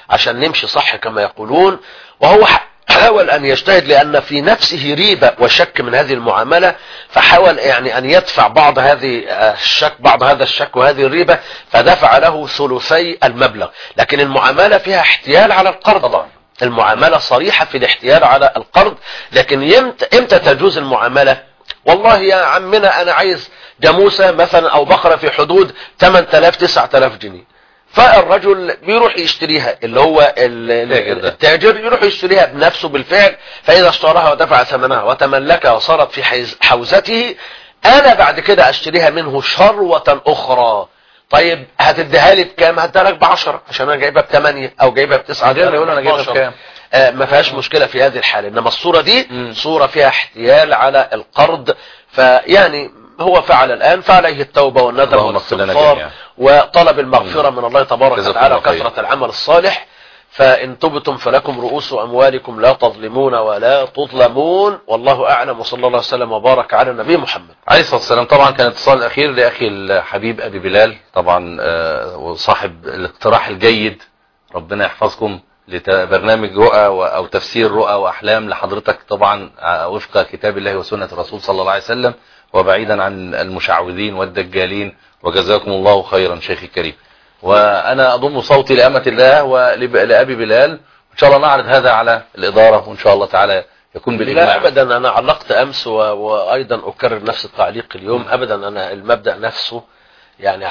عشان نمشي صح كما يقولون. وهو حاول أن يجتهد لأن في نفسه ريبة وشك من هذه المعاملة، فحاول يعني أن يدفع بعض هذا الشك وهذه الريبة، فدفع له ثلثي المبلغ. لكن المعاملة فيها احتيال على القرض طبعا، المعاملة صريحة في الاحتيال على القرض. لكن امتى تجوز المعاملة؟ والله يا عمنا أنا عايز جاموسة مثلا أو بقرة في حدود 8000 9000 جنيه، فالرجل بيروح يشتريها، اللي هو التاجر يروح يشتريها بنفسه بالفعل، فإذا اشتراها ودفع ثمنها وتملكها وصارت في حوزته، أنا بعد كده أشتريها منه شروة أخرى. طيب هتديها لي بكام؟ هديها لك ب10 عشان أنا جايبها ب8 أو جايبها ب9. يقول أنا جايبها بكام؟ ما فيهاش مشكلة في هذه الحالة. إنما الصورة دي صورة فيها احتيال على القرض، فيعني هو فعل الآن فعليه التوبة والندم والاستغفار وطلب المغفرة من الله تبارك وتعالى وكثرة العمل الصالح. فإن تبتم فلكم رؤوس أموالكم لا تظلمون ولا تظلمون، والله أعلم. وصلى الله وسلم وبارك على النبي محمد عليه الصلاة والسلام. طبعا كان اتصال الأخير لأخي الحبيب أبي بلال، طبعا وصاحب الاقتراح الجيد، ربنا يحفظكم، لبرنامج رؤى أو تفسير رؤى وأحلام لحضرتك، طبعا وفق كتاب الله وسنة الرسول صلى الله عليه وسلم، وبعيدا عن المشعوذين والدجالين. وجزاكم الله خيرا شيخي الكريم. وأنا أضم صوتي لأمة الله ولأبي بلال، إن شاء الله نعرض هذا على الإدارة، وإن شاء الله تعالى يكون بالإجماع. لا أبدا، أنا علقت أمس وأيضا أكرر نفس التعليق اليوم. أبدا أنا المبدأ نفسه يعني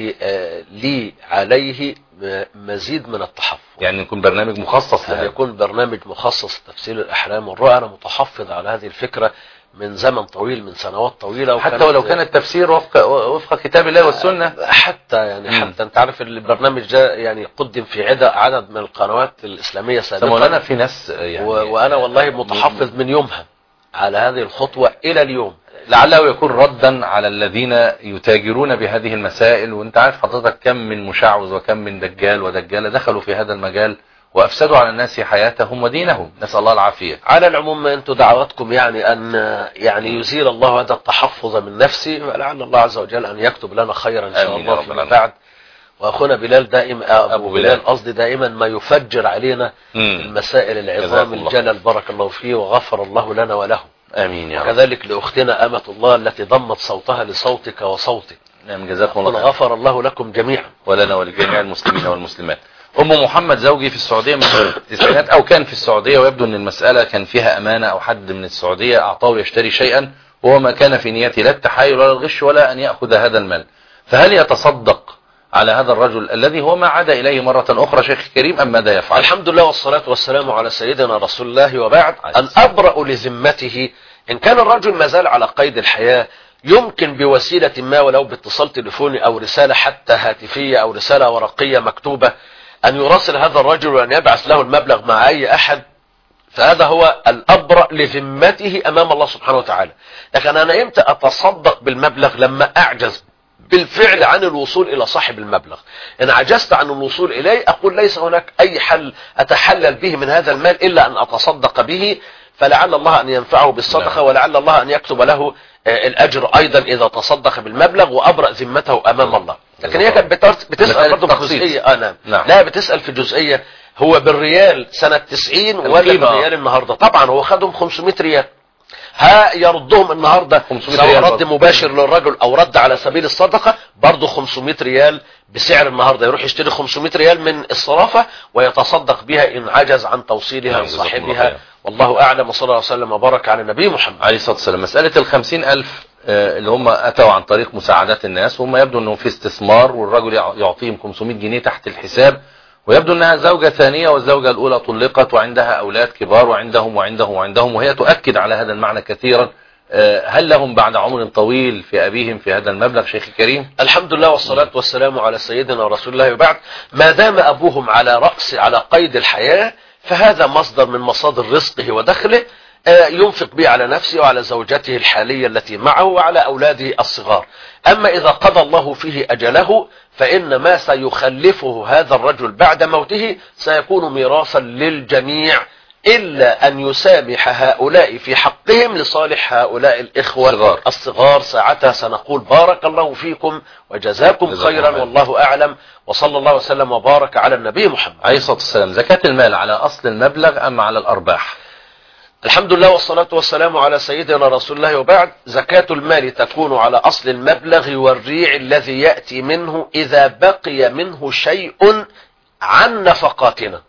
عليه مزيد من التحفظ، يعني يكون برنامج مخصص يعني يكون برنامج مخصص تفسير الأحلام والرؤى. أنا متحفظ على هذه الفكرة من زمن طويل، من سنوات طويلة، حتى ولو كان التفسير وفق كتاب الله والسنة. حتى انت عارف البرنامج ده يعني قدم في عدد من القنوات الإسلامية سابقا. مولانا في ناس يعني وأنا والله متحفظ من يومها على هذه الخطوة إلى اليوم، لعله يكون ردا على الذين يتاجرون بهذه المسائل. وانت عارف حضرتك كم من مشعوذ وكم من دجال ودجالة دخلوا في هذا المجال وأفسدوا على الناس حياتهم ودينهم، نسأل الله العافية. على العموم أنتم دعواتكم يعني أن يعني يزيل الله هذا التحفظ من نفسي، ولعل الله عز وجل أن يكتب لنا خيرا إن شاء الله فيما بعد. وأخونا بلال دائما أبو بلال قصدي دائما ما يفجر علينا المسائل العظام الجلل، بارك الله فيه وغفر الله لنا وله. آمين يا رب. وكذلك لأختنا أمة الله التي ضمت صوتها لصوتك وصوتك. نعم جزاكم الله خير. غفر الله لكم جميعا ولنا ولجميع المسلمين والمسلمات. أم محمد زوجي في السعودية من التسعينات أو كان في السعودية، ويبدو أن المسألة كان فيها أمانة أو حد من السعودية أعطاه يشتري شيئا وهو ما كان في نيته لا التحايل ولا الغش ولا أن يأخذ هذا المال، فهل يتصدق على هذا الرجل الذي هو ما عاد إليه مرة أخرى شيخ الكريم أم ماذا يفعل؟ الحمد لله والصلاة والسلام على سيدنا رسول الله، وبعد. الأبرأ لذمته إن كان الرجل ما زال على قيد الحياة، يمكن بوسيلة ما ولو باتصال تليفوني أو رسالة حتى هاتفية أو رسالة ورقية مكتوبة أن يراسل هذا الرجل وأن يبعث له المبلغ مع أي أحد، فهذا هو الأبرأ لذمته أمام الله سبحانه وتعالى. لكن أنا إمتى أتصدق بالمبلغ؟ لما أعجز بالفعل عن الوصول إلى صاحب المبلغ. إن عجزت عن الوصول إليه أقول ليس هناك أي حل أتحلل به من هذا المال إلا أن أتصدق به، فلعل الله أن ينفعه بالصدقة ولعل الله أن يكتب له الأجر أيضا إذا تصدق بالمبلغ وأبرأ ذمته أمام الله. لكن هي كانت بتسأل برضه في جزئية. لا بتسأل في جزئية، هو بالريال سنة 90 ولا بالريال النهاردة؟ طبعا هو خدهم 500 ريال، ها يردهم النهاردة سواء رد مباشر للرجل أو رد على سبيل الصدقة برضه 500 ريال بسعر النهاردة. يروح يشتري 500 ريال من الصرافة ويتصدق بها إن عجز عن توصيلها لصاحبها. والله أعلم، وصلى الله وسلم وبارك على النبي محمد عليه الصلاة والسلام. مسألة 50,000 اللي هم أتوا عن طريق مساعدات الناس، وهم يبدو أنه في استثمار، والرجل يعطيهم 500 جنيه تحت الحساب، ويبدو أنها زوجة ثانية والزوجة الأولى طلقت وعندها أولاد كبار وعندهم وهي تؤكد على هذا المعنى كثيرا. هل لهم بعد عمر طويل في أبيهم في هذا المبلغ شيخ الكريم؟ الحمد لله والصلاة والسلام على سيدنا رسول الله، وبعد. ما دام أبوهم على قيد الحياة فهذا مصدر من مصادر رزقه ودخله، ينفق به على نفسه وعلى زوجته الحالية التي معه وعلى أولاده الصغار. أما إذا قضى الله فيه أجله فإن ما سيخلفه هذا الرجل بعد موته سيكون ميراثا للجميع إلا أن يسامح هؤلاء في حقهم لصالح هؤلاء الإخوة الصغار. ساعتها سنقول بارك الله فيكم وجزاكم خيرا والله أعلم، وصلى الله وسلم وبارك على النبي محمد عليه الصلاة والسلام. زكاة المال على أصل المبلغ أم على الأرباح؟ الحمد لله والصلاة والسلام على سيدنا رسول الله، وبعد. زكاة المال تكون على أصل المبلغ والريع الذي يأتي منه إذا بقي منه شيء عن نفقاتنا.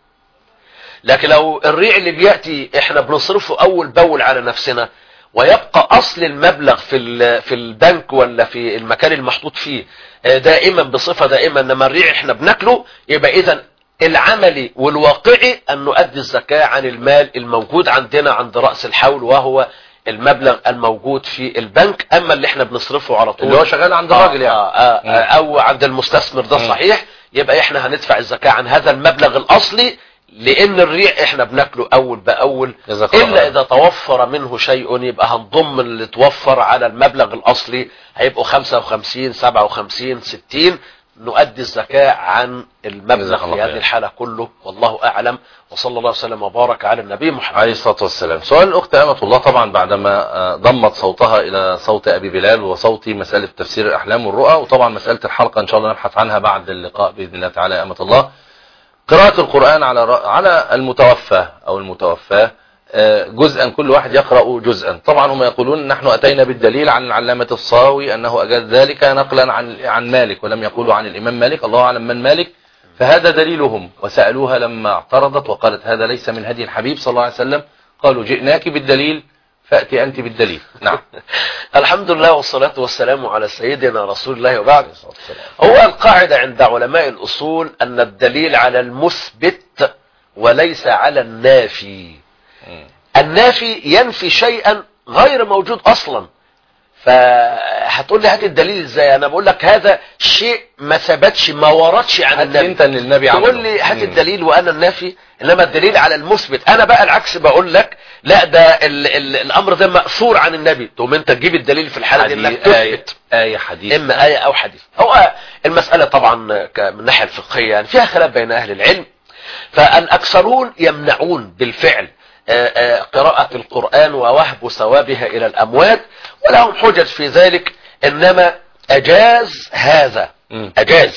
لكن لو الريع اللي بيأتي احنا بنصرفه أول بول على نفسنا ويبقى أصل المبلغ في البنك ولا في المكان المحطوط فيه دائما بصفة دائما، انما الريع احنا بناكله، يبقى إذن العملي والواقعي أن نؤدي الزكاة عن المال الموجود عندنا عند رأس الحول، وهو المبلغ الموجود في البنك. أما اللي احنا بنصرفه على طول اللي هو شغال عند الراجل أو عند المستثمر، ده صحيح، يبقى احنا هندفع الزكاة عن هذا المبلغ الأصلي، لأن الريع احنا بناكله أول بأول، إلا إذا توفر منه شيء يبقى هنضم اللي توفر على المبلغ الأصلي، هيبقوا 55 57 60، نؤدي الزكاة عن المبلغ في هذه الحالة كله، والله أعلم، وصلى الله وسلم وبارك على النبي محمد عليه الصلاة والسلام. سؤال الأخت أمة الله، طبعا بعدما ضمت صوتها إلى صوت أبي بلال وصوتي مسألة تفسير الأحلام والرؤى، وطبعا مسألة الحلقة إن شاء الله نبحث عنها بعد اللقاء بإذن الله تعالى يا أمة الله. قراءة القرآن على المتوفى أو المتوفاة جزءا، كل واحد يقرأ جزءا. طبعا هم يقولون نحن أتينا بالدليل عن العلامة الصاوي أنه أجاز ذلك نقلا عن مالك، ولم يقولوا عن الإمام مالك، الله أعلم من مالك، فهذا دليلهم. وسألوها لما اعترضت وقالت هذا ليس من هدي الحبيب صلى الله عليه وسلم، قالوا جئناك بالدليل فأتي أنت بالدليل. نعم. الحمد لله والصلاة والسلام على سيدنا رسول الله، وبعد. هو القاعدة عند علماء الأصول أن الدليل على المثبت وليس على النافي. النافي ينفي شيئا غير موجود أصلا، فهتقول لي هات الدليل ازاي؟ انا بقول لك هذا شيء ما ثبتش، ما وردش عن النبي، انت ان النبي عمله، تقول لي هات الدليل وانا النافي. انما الدليل على المثبت، انا بقى العكس، بقول لك لا، ده الامر ده مأثور عن النبي، تقوم انت تجيب الدليل في الحاله دي انك تثبت آية حديث، اما آية او حديث. هو المسألة طبعا من الناحية الفقهية يعني فيها خلاف بين اهل العلم، فان اكثرون يمنعون بالفعل قراءة القرآن ووهب ثوابها إلى الأموات، ولهم حجج في ذلك. إنما أجاز هذا، أجاز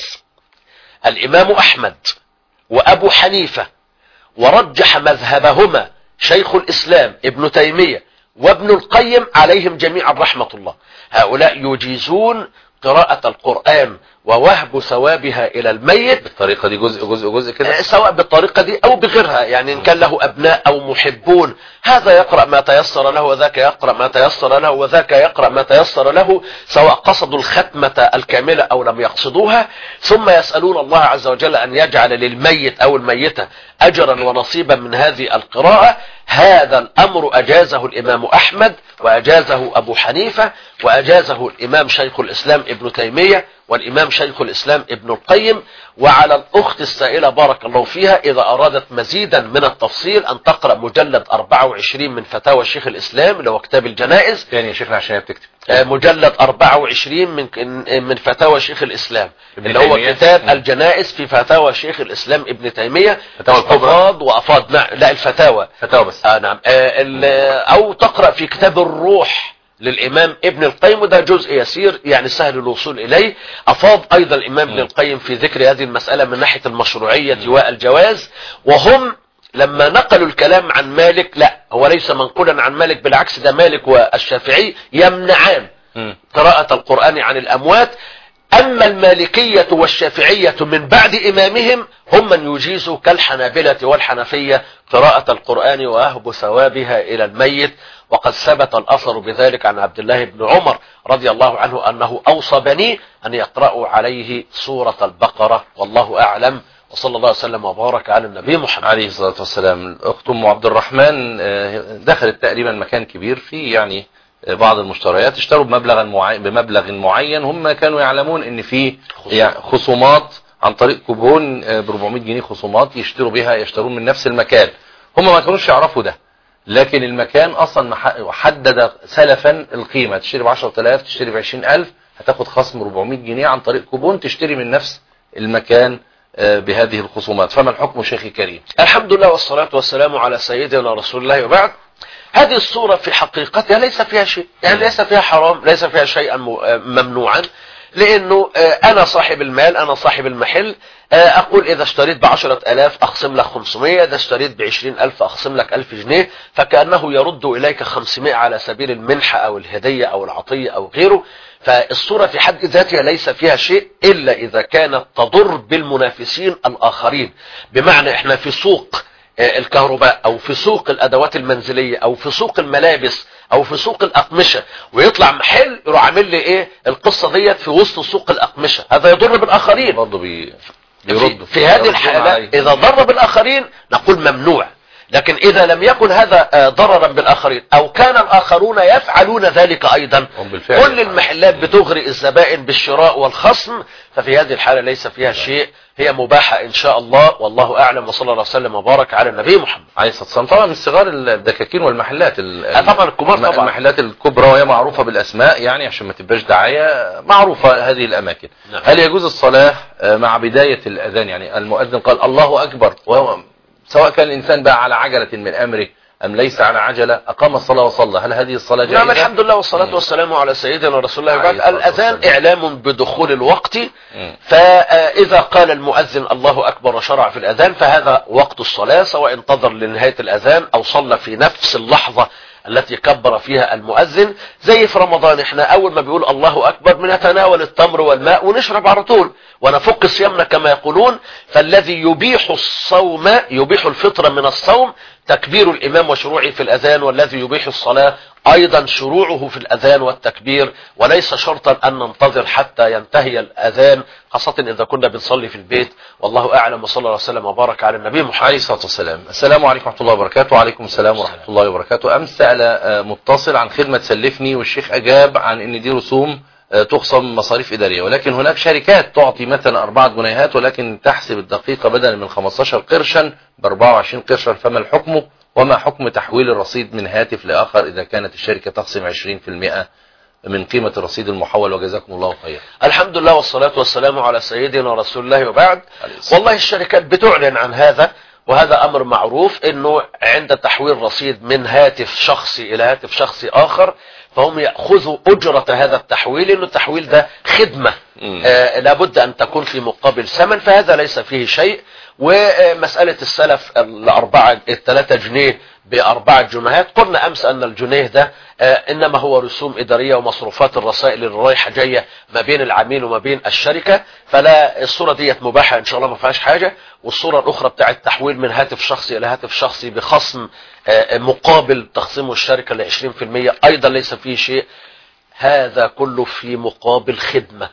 الإمام أحمد وأبو حنيفة، ورجح مذهبهما شيخ الإسلام ابن تيمية وابن القيم عليهم جميعا رحمة الله. هؤلاء يجيزون قراءة القرآن ووهب ثوابها إلى الميت بالطريقة دي، جزء كده، سواء بالطريقة دي أو بغيرها. يعني إن كان له أبناء أو محبون، هذا يقرأ ما تيسر له وذاك يقرأ ما تيسر له وذاك يقرأ ما تيسر له، سواء قصدوا الختمة الكاملة أو لم يقصدوها. ثم يسألون الله عز وجل أن يجعل للميت أو الميتة أجرا ونصيبا من هذه القراءة. هذا الأمر أجازه الإمام أحمد، وأجازه أبو حنيفة، وأجازه الإمام شيخ الإسلام ابن تيمية، والإمام شيخ الإسلام ابن القيم. وعلى الأخت السائلة بارك الله فيها، إذا أرادت مزيدا من التفصيل أن تقرأ مجلد 24 من فتاوى شيخ الإسلام اللي هو كتاب الجنائز. يعني يا شيخنا عشان بتكتب مجلد 24 من فتاوى شيخ الإسلام اللي هو كتاب الجنائز في فتاوى شيخ الإسلام ابن تيمية. فتاوى الكبرى وأفاض، لا الفتاوى بس نعم. أو تقرأ في كتاب الروح للإمام ابن القيم، وده جزء يسير يعني سهل الوصول إليه. أفاض أيضا الإمام ابن القيم في ذكر هذه المسألة من ناحية المشروعية والجواز. وهم لما نقلوا الكلام عن مالك، لا هو ليس منقولا عن مالك، بالعكس ده مالك والشافعي يمنعان قراءة القرآن عن الأموات. أما المالكية والشافعية من بعد إمامهم هم من يجيزوا كالحنابلة والحنفية قراءة القرآن وأهب ثوابها إلى الميت. وقد ثبت الأثر بذلك عن عبد الله بن عمر رضي الله عنه أنه أوصى بنيه أن يقرأوا عليه سورة البقرة، والله أعلم، وصلى الله وسلم وبارك على النبي محمد عليه الصلاة والسلام. الأخت أم عبد الرحمن دخلت تقريبا مكان كبير فيه يعني بعض المشتريات، اشتروا بمبلغ معين، هم كانوا يعلمون ان في خصومات عن طريق كوبون ب 400 جنيه خصومات يشترون من نفس المكان. هم ما كانوش يعرفوا ده، لكن المكان اصلا حدد سلفا القيمة، تشتري ب 10,000 تشتري ب 20,000 هتاخد خصم 400 جنيه عن طريق كوبون تشتري من نفس المكان بهذه الخصومات، فما الحكم شيخي الكريم؟ الحمد لله والصلاة والسلام على سيدنا رسول الله وبعد. هذه الصورة في حقيقتها ليس فيها شيء، يعني ليس فيها حرام، ليس فيها شيئا ممنوعا، لأنه أنا صاحب المال، أنا صاحب المحل، أقول إذا اشتريت ب10,000 أقسم لك 500، إذا اشتريت ب20,000 أقسم لك 1000 جنيه، فكأنه يرد إليك 500 على سبيل المنحة أو الهدية أو العطية أو غيره. فالصورة في حد ذاتها ليس فيها شيء إلا إذا كانت تضر بالمنافسين الآخرين. بمعنى إحنا في سوق الكهرباء أو في سوق الأدوات المنزلية أو في سوق الملابس أو في سوق الأقمشة، ويطلع محل يروح عامل لي إيه القصة ديت في وسط سوق الأقمشة، هذا يضر بالآخرين. برضه في هذه الحالة إذا ضر بالآخرين نقول ممنوع. لكن إذا لم يكن هذا ضررا بالآخرين أو كان الآخرون يفعلون ذلك أيضا، كل المحلات بتغري الزبائن بالشراء والخصم، ففي هذه الحالة ليس فيها شيء، هي مباحة إن شاء الله، والله أعلم، وصلى الله وسلم وبارك على النبي محمد عليه الصلاة والسلام. طبعا من صغار الدكاكين والمحلات طبعا الكبار، طبعا المحلات الكبرى وهي معروفة بالأسماء، يعني عشان ما تبقاش دعاية، معروفة هذه الأماكن. نعم. هل يجوز الصلاة مع بداية الأذان؟ يعني المؤذن قال الله أكبر، وهو سواء كان الإنسان بقى على عجلة من أمره أم ليس على عجلة، أقام الصلاة وصلى، هل هذه الصلاة جائزة؟ نعم الحمد لله والصلاة والسلام على سيدنا رسول الله. بعد الأذان إعلام بدخول الوقت، فإذا قال المؤذن الله أكبر وشرع في الأذان فهذا وقت الصلاة، سواء انتظر لنهاية الأذان أو صلى في نفس اللحظة التي كبر فيها المؤذن. زي في رمضان احنا اول ما بيقول الله اكبر بنتناول التمر والماء ونشرب على طول ونفك صيامنا كما يقولون. فالذي يبيح الصوم، يبيح الفطر من الصوم، تكبير الامام وشروعه في الاذان، والذي يبيح الصلاة ايضا شروعه في الاذان والتكبير، وليس شرطا ان ننتظر حتى ينتهي الاذان، خاصة اذا كنا بنصلي في البيت. والله اعلم، وصلى الله وسلم وبارك على النبي محمد عليه الصلاة والسلام. السلام عليكم ورحمة الله وبركاته. وعليكم السلام ورحمة الله وبركاته. امس سأل متصل عن خدمة سلفني، والشيخ اجاب عن ان دي رسوم تخصم مصاريف إدارية، ولكن هناك شركات تعطي مثلا 4 جنيهات ولكن تحسب الدقيقة بدلا من 15 قرشا ب24 قرشا، فما الحكم؟ وما حكم تحويل الرصيد من هاتف لآخر إذا كانت الشركة تقسم 20% من قيمة الرصيد المحول؟ وجزاكم الله خير. الحمد لله والصلاة والسلام على سيدنا رسول الله وبعد. والله الشركات بتعلن عن هذا، وهذا أمر معروف، أنه عند تحويل رصيد من هاتف شخصي إلى هاتف شخصي آخر فهم يأخذوا أجرة هذا التحويل، لأنه التحويل ده خدمة لابد أن تكون في مقابل ثمن، فهذا ليس فيه شيء. ومسألة السلف 3 جنيه ب4 جنيهات، قلنا أمس أن الجنيه ده إنما هو رسوم إدارية ومصروفات الرسائل اللي رايحة جاية ما بين العميل وما بين الشركة، فلا الصورة ديت مباحة إن شاء الله، ما فيهاش حاجة. والصورة الأخرى بتاع التحويل من هاتف شخصي إلى هاتف شخصي بخصم مقابل تخصيمه الشركة ل20% أيضا ليس فيه شيء، هذا كله في مقابل خدمة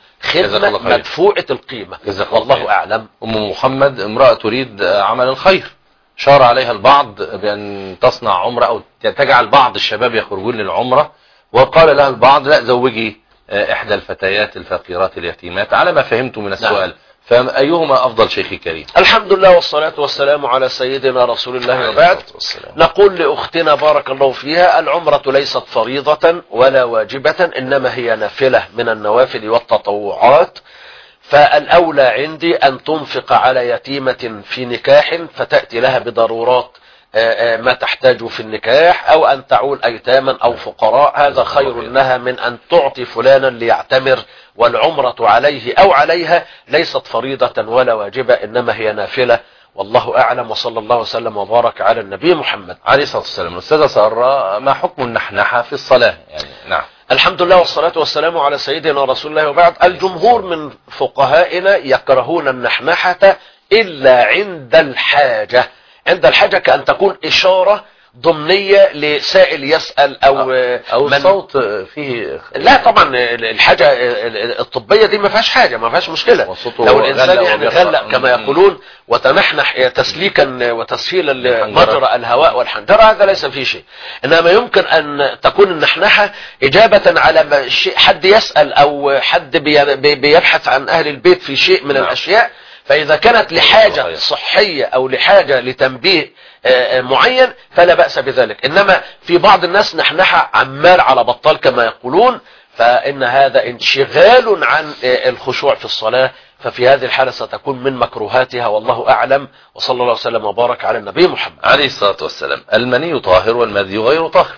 مدفوعة القيمة، والله أعلم. أم محمد امرأة تريد عمل الخير، شار عليها البعض بأن تصنع عمرة أو تجعل بعض الشباب يخرجون للعمرة، وقال لها البعض لا زوجي إحدى الفتيات الفقيرات اليتيمات، على ما فهمت من السؤال. نعم. فأيهما أفضل شيخي كريم؟ الحمد لله والصلاة والسلام على سيدنا رسول الله وبعد. نقول لأختنا بارك الله فيها، العمرة ليست فريضة ولا واجبة، إنما هي نافلة من النوافل والتطوعات. فالأولى عندي أن تنفق على يتيمة في نكاح فتأتي لها بضرورات ما تحتاج في النكاح، أو أن تعول أيتاما أو فقراء، هذا خير لها من أن تعطي فلانا ليعتمر، والعمرة عليه أو عليها ليست فريضة ولا واجبة، إنما هي نافلة، والله أعلم، وصلى الله وسلم وبارك على النبي محمد عليه الصلاة والسلام. الأستاذة سارة، ما حكم النحنحة في الصلاة؟ يعني نعم. الحمد لله والصلاة والسلام على سيدنا رسول الله وبعد. الجمهور من فقهائنا يكرهون النحنحة إلا عند الحاجة. عند الحاجة كأن تكون إشارة ضمنية لسائل يسأل أو الصوت فيه. لا طبعا الحاجة الطبية دي ما فيهاش حاجة، ما فيهاش مشكلة. لو الإنسان يعني غلق كما يقولون وتنحنح تسليكا وتسهيلا لمجرى الهواء والحنجرة، هذا ليس فيه شيء. إنما يمكن أن تكون النحنحة إجابة على شيء، حد يسأل أو حد بيبحث عن أهل البيت في شيء من الأشياء، فإذا كانت لحاجة صحية أو لحاجة لتنبيه معين فلا بأس بذلك. إنما في بعض الناس نحنحة عمال على بطال كما يقولون، فإن هذا انشغال عن الخشوع في الصلاة، ففي هذه الحالة ستكون من مكروهاتها، والله أعلم. وصلى الله وسلم وبارك على النبي محمد عليه الصلاة والسلام. المني طاهر والمذي غير طاهر،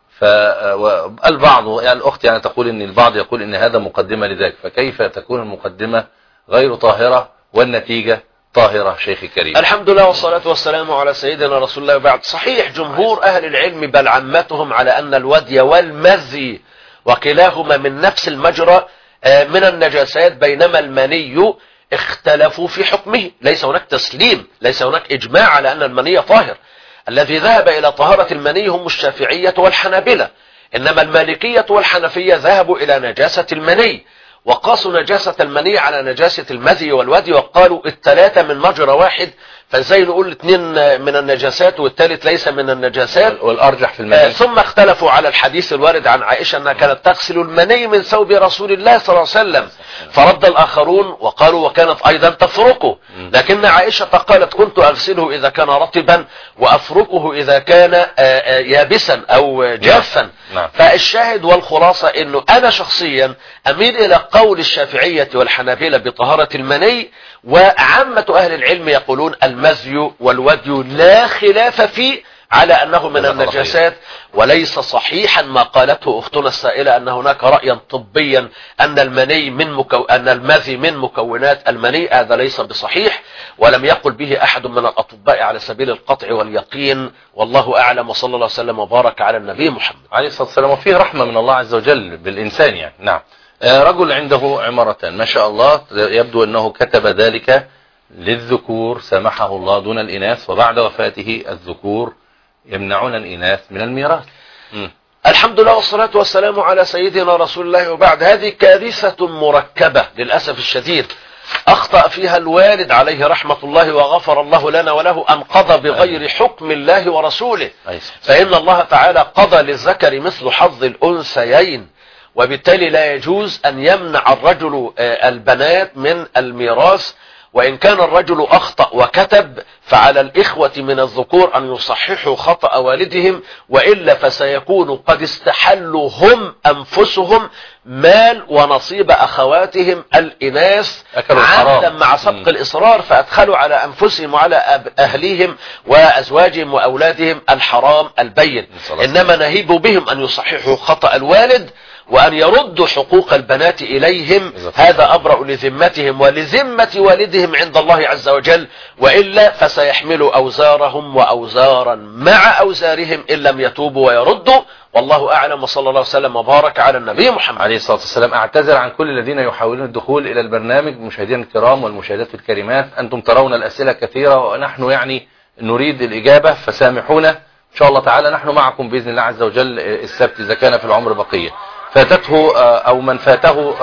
فالبعض يعني الأخت يعني تقول إن البعض يقول إن هذا مقدمة لذلك، فكيف تكون المقدمة غير طاهرة والنتيجة طاهرة شيخي الكريم؟ الحمد لله والصلاة والسلام على سيدنا رسول الله. وبعد، صحيح جمهور أهل العلم بل عامتهم على أن الودي والمذي وكلاهما من نفس المجرى من النجاسات، بينما المني اختلفوا في حكمه. ليس هناك تسليم، ليس هناك إجماع على أن المني طاهر. الذي ذهب إلى طهارة المني هم الشافعية والحنابلة، إنما المالكية والحنفية ذهبوا إلى نجاسة المني، وقاسوا نجاسة المني على نجاسة المذي والودي، وقالوا الثلاثة من مجرى واحد، فازاي نقول اثنين من النجاسات والثالث ليس من النجاسات؟ والأرجح في المني. ثم اختلفوا على الحديث الوارد عن عائشة أنها كانت تغسل المني من ثوب رسول الله صلى الله عليه وسلم، فرد الآخرون وقالوا وكانت أيضا تفركه، لكن عائشة قالت كنت أغسله إذا كان رطبا وأفركه إذا كان يابسا أو جافا. فالشاهد والخلاصة أنه أنا شخصيا أميل إلى قول الشافعية والحنابلة بطهارة المني، وعامة أهل العلم يقولون المذي والودي لا خلاف فيه على أنه من النجاسات. وليس صحيحا ما قالته أختنا السائلة أن هناك رأيا طبيا أن أن المذي من مكونات المني، هذا ليس بصحيح، ولم يقل به أحد من الأطباء على سبيل القطع واليقين، والله أعلم. وصلى الله وسلم وبارك على النبي محمد عليه الصلاة والسلام. وفيه رحمة من الله عز وجل بالإنسان يعني. نعم. رجل عنده عمارتان ما شاء الله، يبدو أنه كتب ذلك للذكور سمحه الله دون الإناث، وبعد وفاته الذكور يمنعون الإناث من الميراث. الحمد لله والصلاة والسلام على سيدنا رسول الله. وبعد، هذه كارثة مركبة للأسف الشديد أخطأ فيها الوالد عليه رحمة الله وغفر الله لنا وله، أن قضى بغير حكم الله ورسوله، فإن الله تعالى قضى للذكر مثل حظ الأنثيين، وبالتالي لا يجوز أن يمنع الرجل البنات من الميراث. وإن كان الرجل أخطأ وكتب فعلى الإخوة من الذكور أن يصححوا خطأ والدهم، وإلا فسيكون قد استحلوا هم أنفسهم مال ونصيب أخواتهم الإناث عمدا مع سبق الإصرار، فأدخلوا على أنفسهم وعلى أهليهم وأزواجهم وأولادهم الحرام البين. إنما نهيب بهم أن يصححوا خطأ الوالد وأن يردوا حقوق البنات إليهم، هذا أبرأ لذمتهم ولذمة والدهم عند الله عز وجل، وإلا فسيحملوا أوزارهم وأوزارا مع أوزارهم إن لم يتوبوا ويردوا، والله أعلم. وصلى الله وسلم وبارك على النبي محمد عليه الصلاة والسلام. أعتذر عن كل الذين يحاولون الدخول إلى البرنامج، مشاهدينا الكرام والمشاهدات الكريمات، أنتم ترون الأسئلة كثيرة ونحن يعني نريد الإجابة، فسامحونا إن شاء الله تعالى. نحن معكم بإذن الله عز وجل السبت إذا كان في العمر بقية. فاتته أو من فاته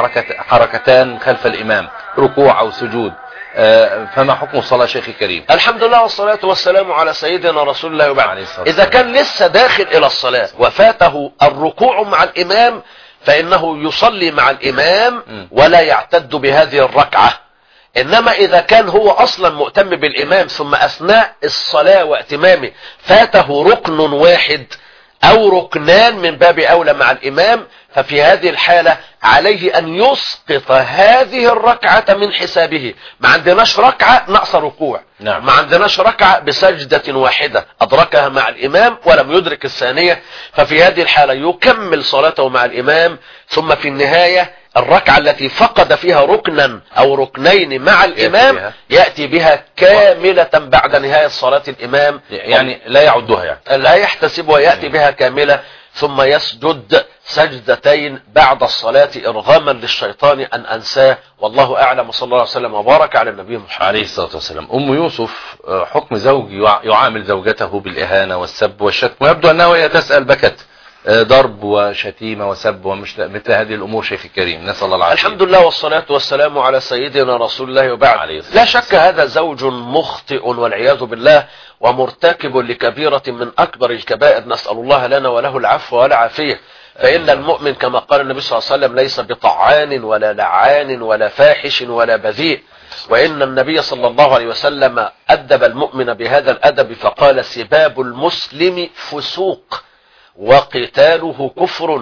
حركتان خلف الإمام، ركوع أو سجود، فما حكم الصلاة شيخي الكريم؟ الحمد لله والصلاة والسلام على سيدنا رسول الله. وبعد، إذا كان لسه داخل إلى الصلاة وفاته الركوع مع الإمام فإنه يصلي مع الإمام ولا يعتد بهذه الركعة. إنما إذا كان هو أصلا مؤتم بالإمام ثم أثناء الصلاة واتمامه فاته ركن واحد أو ركنان من باب أولى مع الإمام، ففي هذه الحالة عليه أن يسقط هذه الركعة من حسابه. ما عندناش ركعة نقص ركوع، ما عندناش ركعة بسجدة واحدة أدركها مع الإمام ولم يدرك الثانية، ففي هذه الحالة يكمل صلاته مع الإمام، ثم في النهاية الركعة التي فقد فيها ركنا أو ركنين مع الإمام يأتي بها كاملة بعد نهاية صلاة الإمام، يعني لا يعدها، يعني لا يحتسبها، يأتي بها كاملة، ثم يسجد سجدتين بعد الصلاة إرغاما للشيطان أن أنساه، والله أعلم. صلى الله عليه وسلم وبارك على النبي محمد عليه الصلاة والسلام. أم يوسف، حكم زوج يعامل زوجته بالإهانة والسب والشتم، ويبدو أنها وهي تسأل بكت، ضرب وشتيمة وسب ومثل هذه الأمور شيخ الكريم، نسأل الله العافية. الحمد لله والصلاة والسلام على سيدنا رسول الله. وبعد، لا شك هذا زوج مخطئ والعياذ بالله ومرتكب لكبيرة من أكبر الكبائر، نسأل الله لنا وله العفو والعافية. فإن المؤمن كما قال النبي صلى الله عليه وسلم ليس بطعان ولا لعان ولا فاحش ولا بذيء، وإن النبي صلى الله عليه وسلم أدب المؤمن بهذا الأدب فقال سباب المسلم فسوق وقتاله كفر،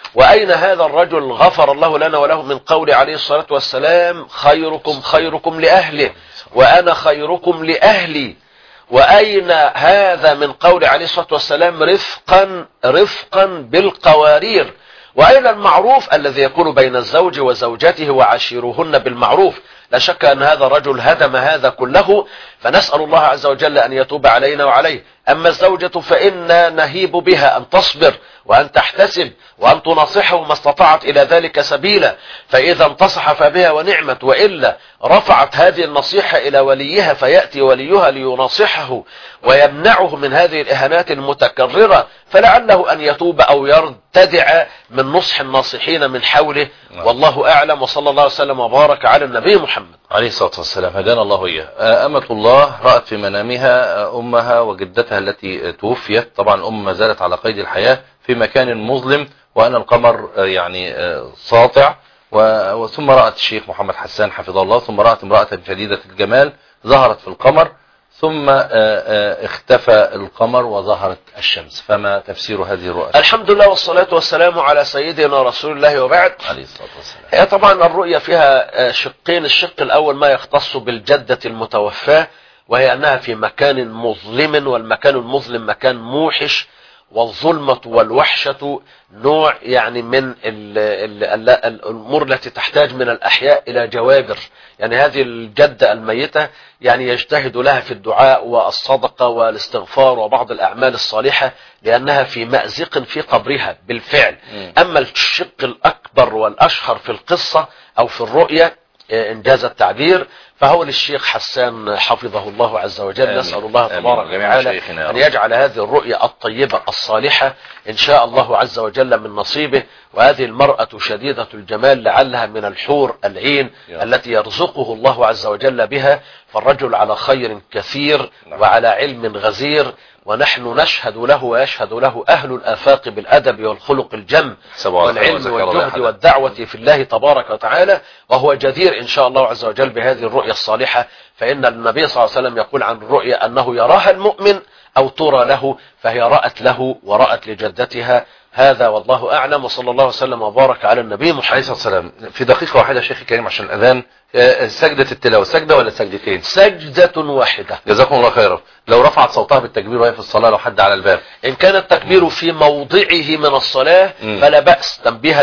وأين هذا الرجل غفر الله لنا وله من قول عليه الصلاة والسلام خيركم خيركم لأهله وأنا خيركم لأهلي؟ وأين هذا من قول عليه الصلاة والسلام رفقا بالقوارير؟ وأين المعروف الذي يكون بين الزوج وزوجته وعاشروهن بالمعروف؟ لا شك أن هذا الرجل هدم هذا كله، فنسأل الله عز وجل أن يتوب علينا وعليه. أما الزوجة فإنا نهيب بها أن تصبر وأن تحتسب وأن تنصحه ما استطاعت إلى ذلك سبيلا، فإذا انتصح فبها ونعمت، وإلا رفعت هذه النصيحة إلى وليها فيأتي وليها لينصحه ويمنعه من هذه الإهانات المتكررة، فلعله أن يتوب أو يرتدع من نصح الناصحين من حوله. والله أعلم، وصلى الله وسلم وبارك على النبي محمد عليه الصلاة والسلام، هدانا الله إياه. أمة الله رأت في منامها أمها وجدتها التي توفيت، طبعا الأم ما زالت على قيد الحياة في مكان مظلم وأن القمر يعني ساطع، ثم رأت الشيخ محمد حسان حفظه الله، ثم رأت امرأة شديدة الجمال ظهرت في القمر، ثم اختفى القمر وظهرت الشمس. فما تفسير هذه الرؤى؟ الحمد لله والصلاة والسلام على سيدنا رسول الله وبعد. عليه الصلاة والسلام. هي طبعا الرؤية فيها شقين. الشق الأول ما يختص بالجدة المتوفاة، وهي أنها في مكان مظلم، والمكان المظلم مكان موحش، والظلمة والوحشة نوع يعني من الأمور التي تحتاج من الأحياء إلى جوابر. يعني هذه الجدة الميتة يعني يجتهد لها في الدعاء والصدقة والاستغفار وبعض الأعمال الصالحة، لأنها في مأزق في قبرها بالفعل. أما الشق الأكبر والأشهر في القصة أو في الرؤية إنجاز التعبير فهو للشيخ حسان حفظه الله عز وجل. نسأل الله تبارك وتعالى أن يجعل هذه الرؤية الطيبة الصالحة إن شاء الله عز وجل من نصيبه. وهذه المرأة شديدة الجمال لعلها من الحور العين التي يرزقه الله عز وجل بها، فالرجل على خير كثير وعلى علم غزير، ونحن نشهد له ويشهد له أهل الآفاق بالأدب والخلق الجم والعلم والجهد والدعوة في الله تبارك وتعالى، وهو جدير إن شاء الله عز وجل بهذه الرؤية الصالحة. فإن النبي صلى الله عليه وسلم يقول عن الرؤيا أنه يراها المؤمن أو ترى له، فهي رأت له ورأت لجدتها. هذا والله أعلم، وصلى الله وسلم وبارك على النبي محمد عليه الصلاة والسلام. في دقيقة واحدة شيخي الكريم عشان الأذان، سجدة التلاوة سجدة ولا سجدتين؟ سجدة واحدة. جزاكم الله خيرا. لو رفعت صوتها بالتكبير وهي في الصلاة، لو حد على الباب، إن كان التكبير في موضعه من الصلاة فلا بأس، تنبيها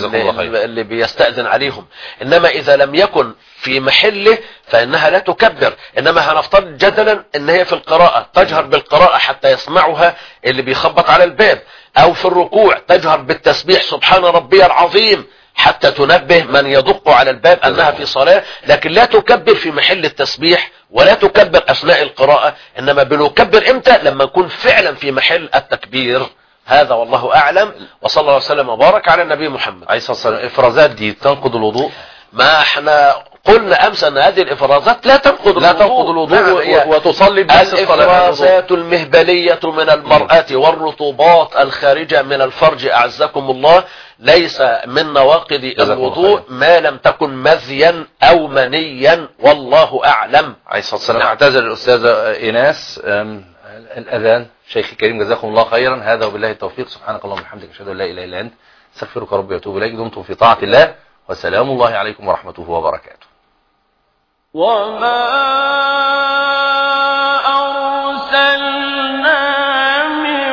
اللي بيستأذن عليهم. إنما إذا لم يكن في محله فإنها لا تكبر، إنما هنفترض جدلا إن هي في القراءة تجهر بالقراءة حتى يسمعها اللي بيخبط على الباب، أو في الركوع تجهر بالتسبيح سبحان ربي العظيم حتى تنبه من يدق على الباب أنها في صلاة، لكن لا تكبر في محل التسبيح ولا تكبر أثناء القراءة، إنما بنكبر إمتى؟ لما نكون فعلا في محل التكبير. هذا والله أعلم، وصلى الله وسلم وبارك على النبي محمد عليه الصلاة والسلام. الإفرازات دي تنقض الوضوء؟ ما احنا قلنا أمس أن هذه الإفرازات لا تنقض الوضوء وتصلي بنفس الصلاة. الإفرازات المهبلية من المرأة والرطوبات الخارجة من الفرج أعزكم الله ليس من نواقض الوضوء ما لم تكن مذيا أو منيا، والله أعلم. عليه الصلاة والسلام. اعتذر الأستاذة إيناس. الأذان شيخ الكريم جزاكم الله خيرا. هذا وبالله التوفيق. سبحانك اللهم وبحمدك أشهد أن لا إله إلا أنت استغفرك ربي وأتوب إليك. دمتم في طاعة الله، وسلام الله عليكم ورحمته وبركاته. وما أرسلنا من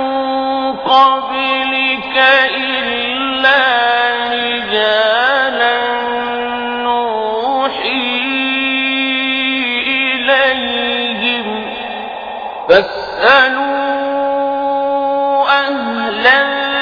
قبلك إلا رجالا نوحي إليهم فاسألوا أهل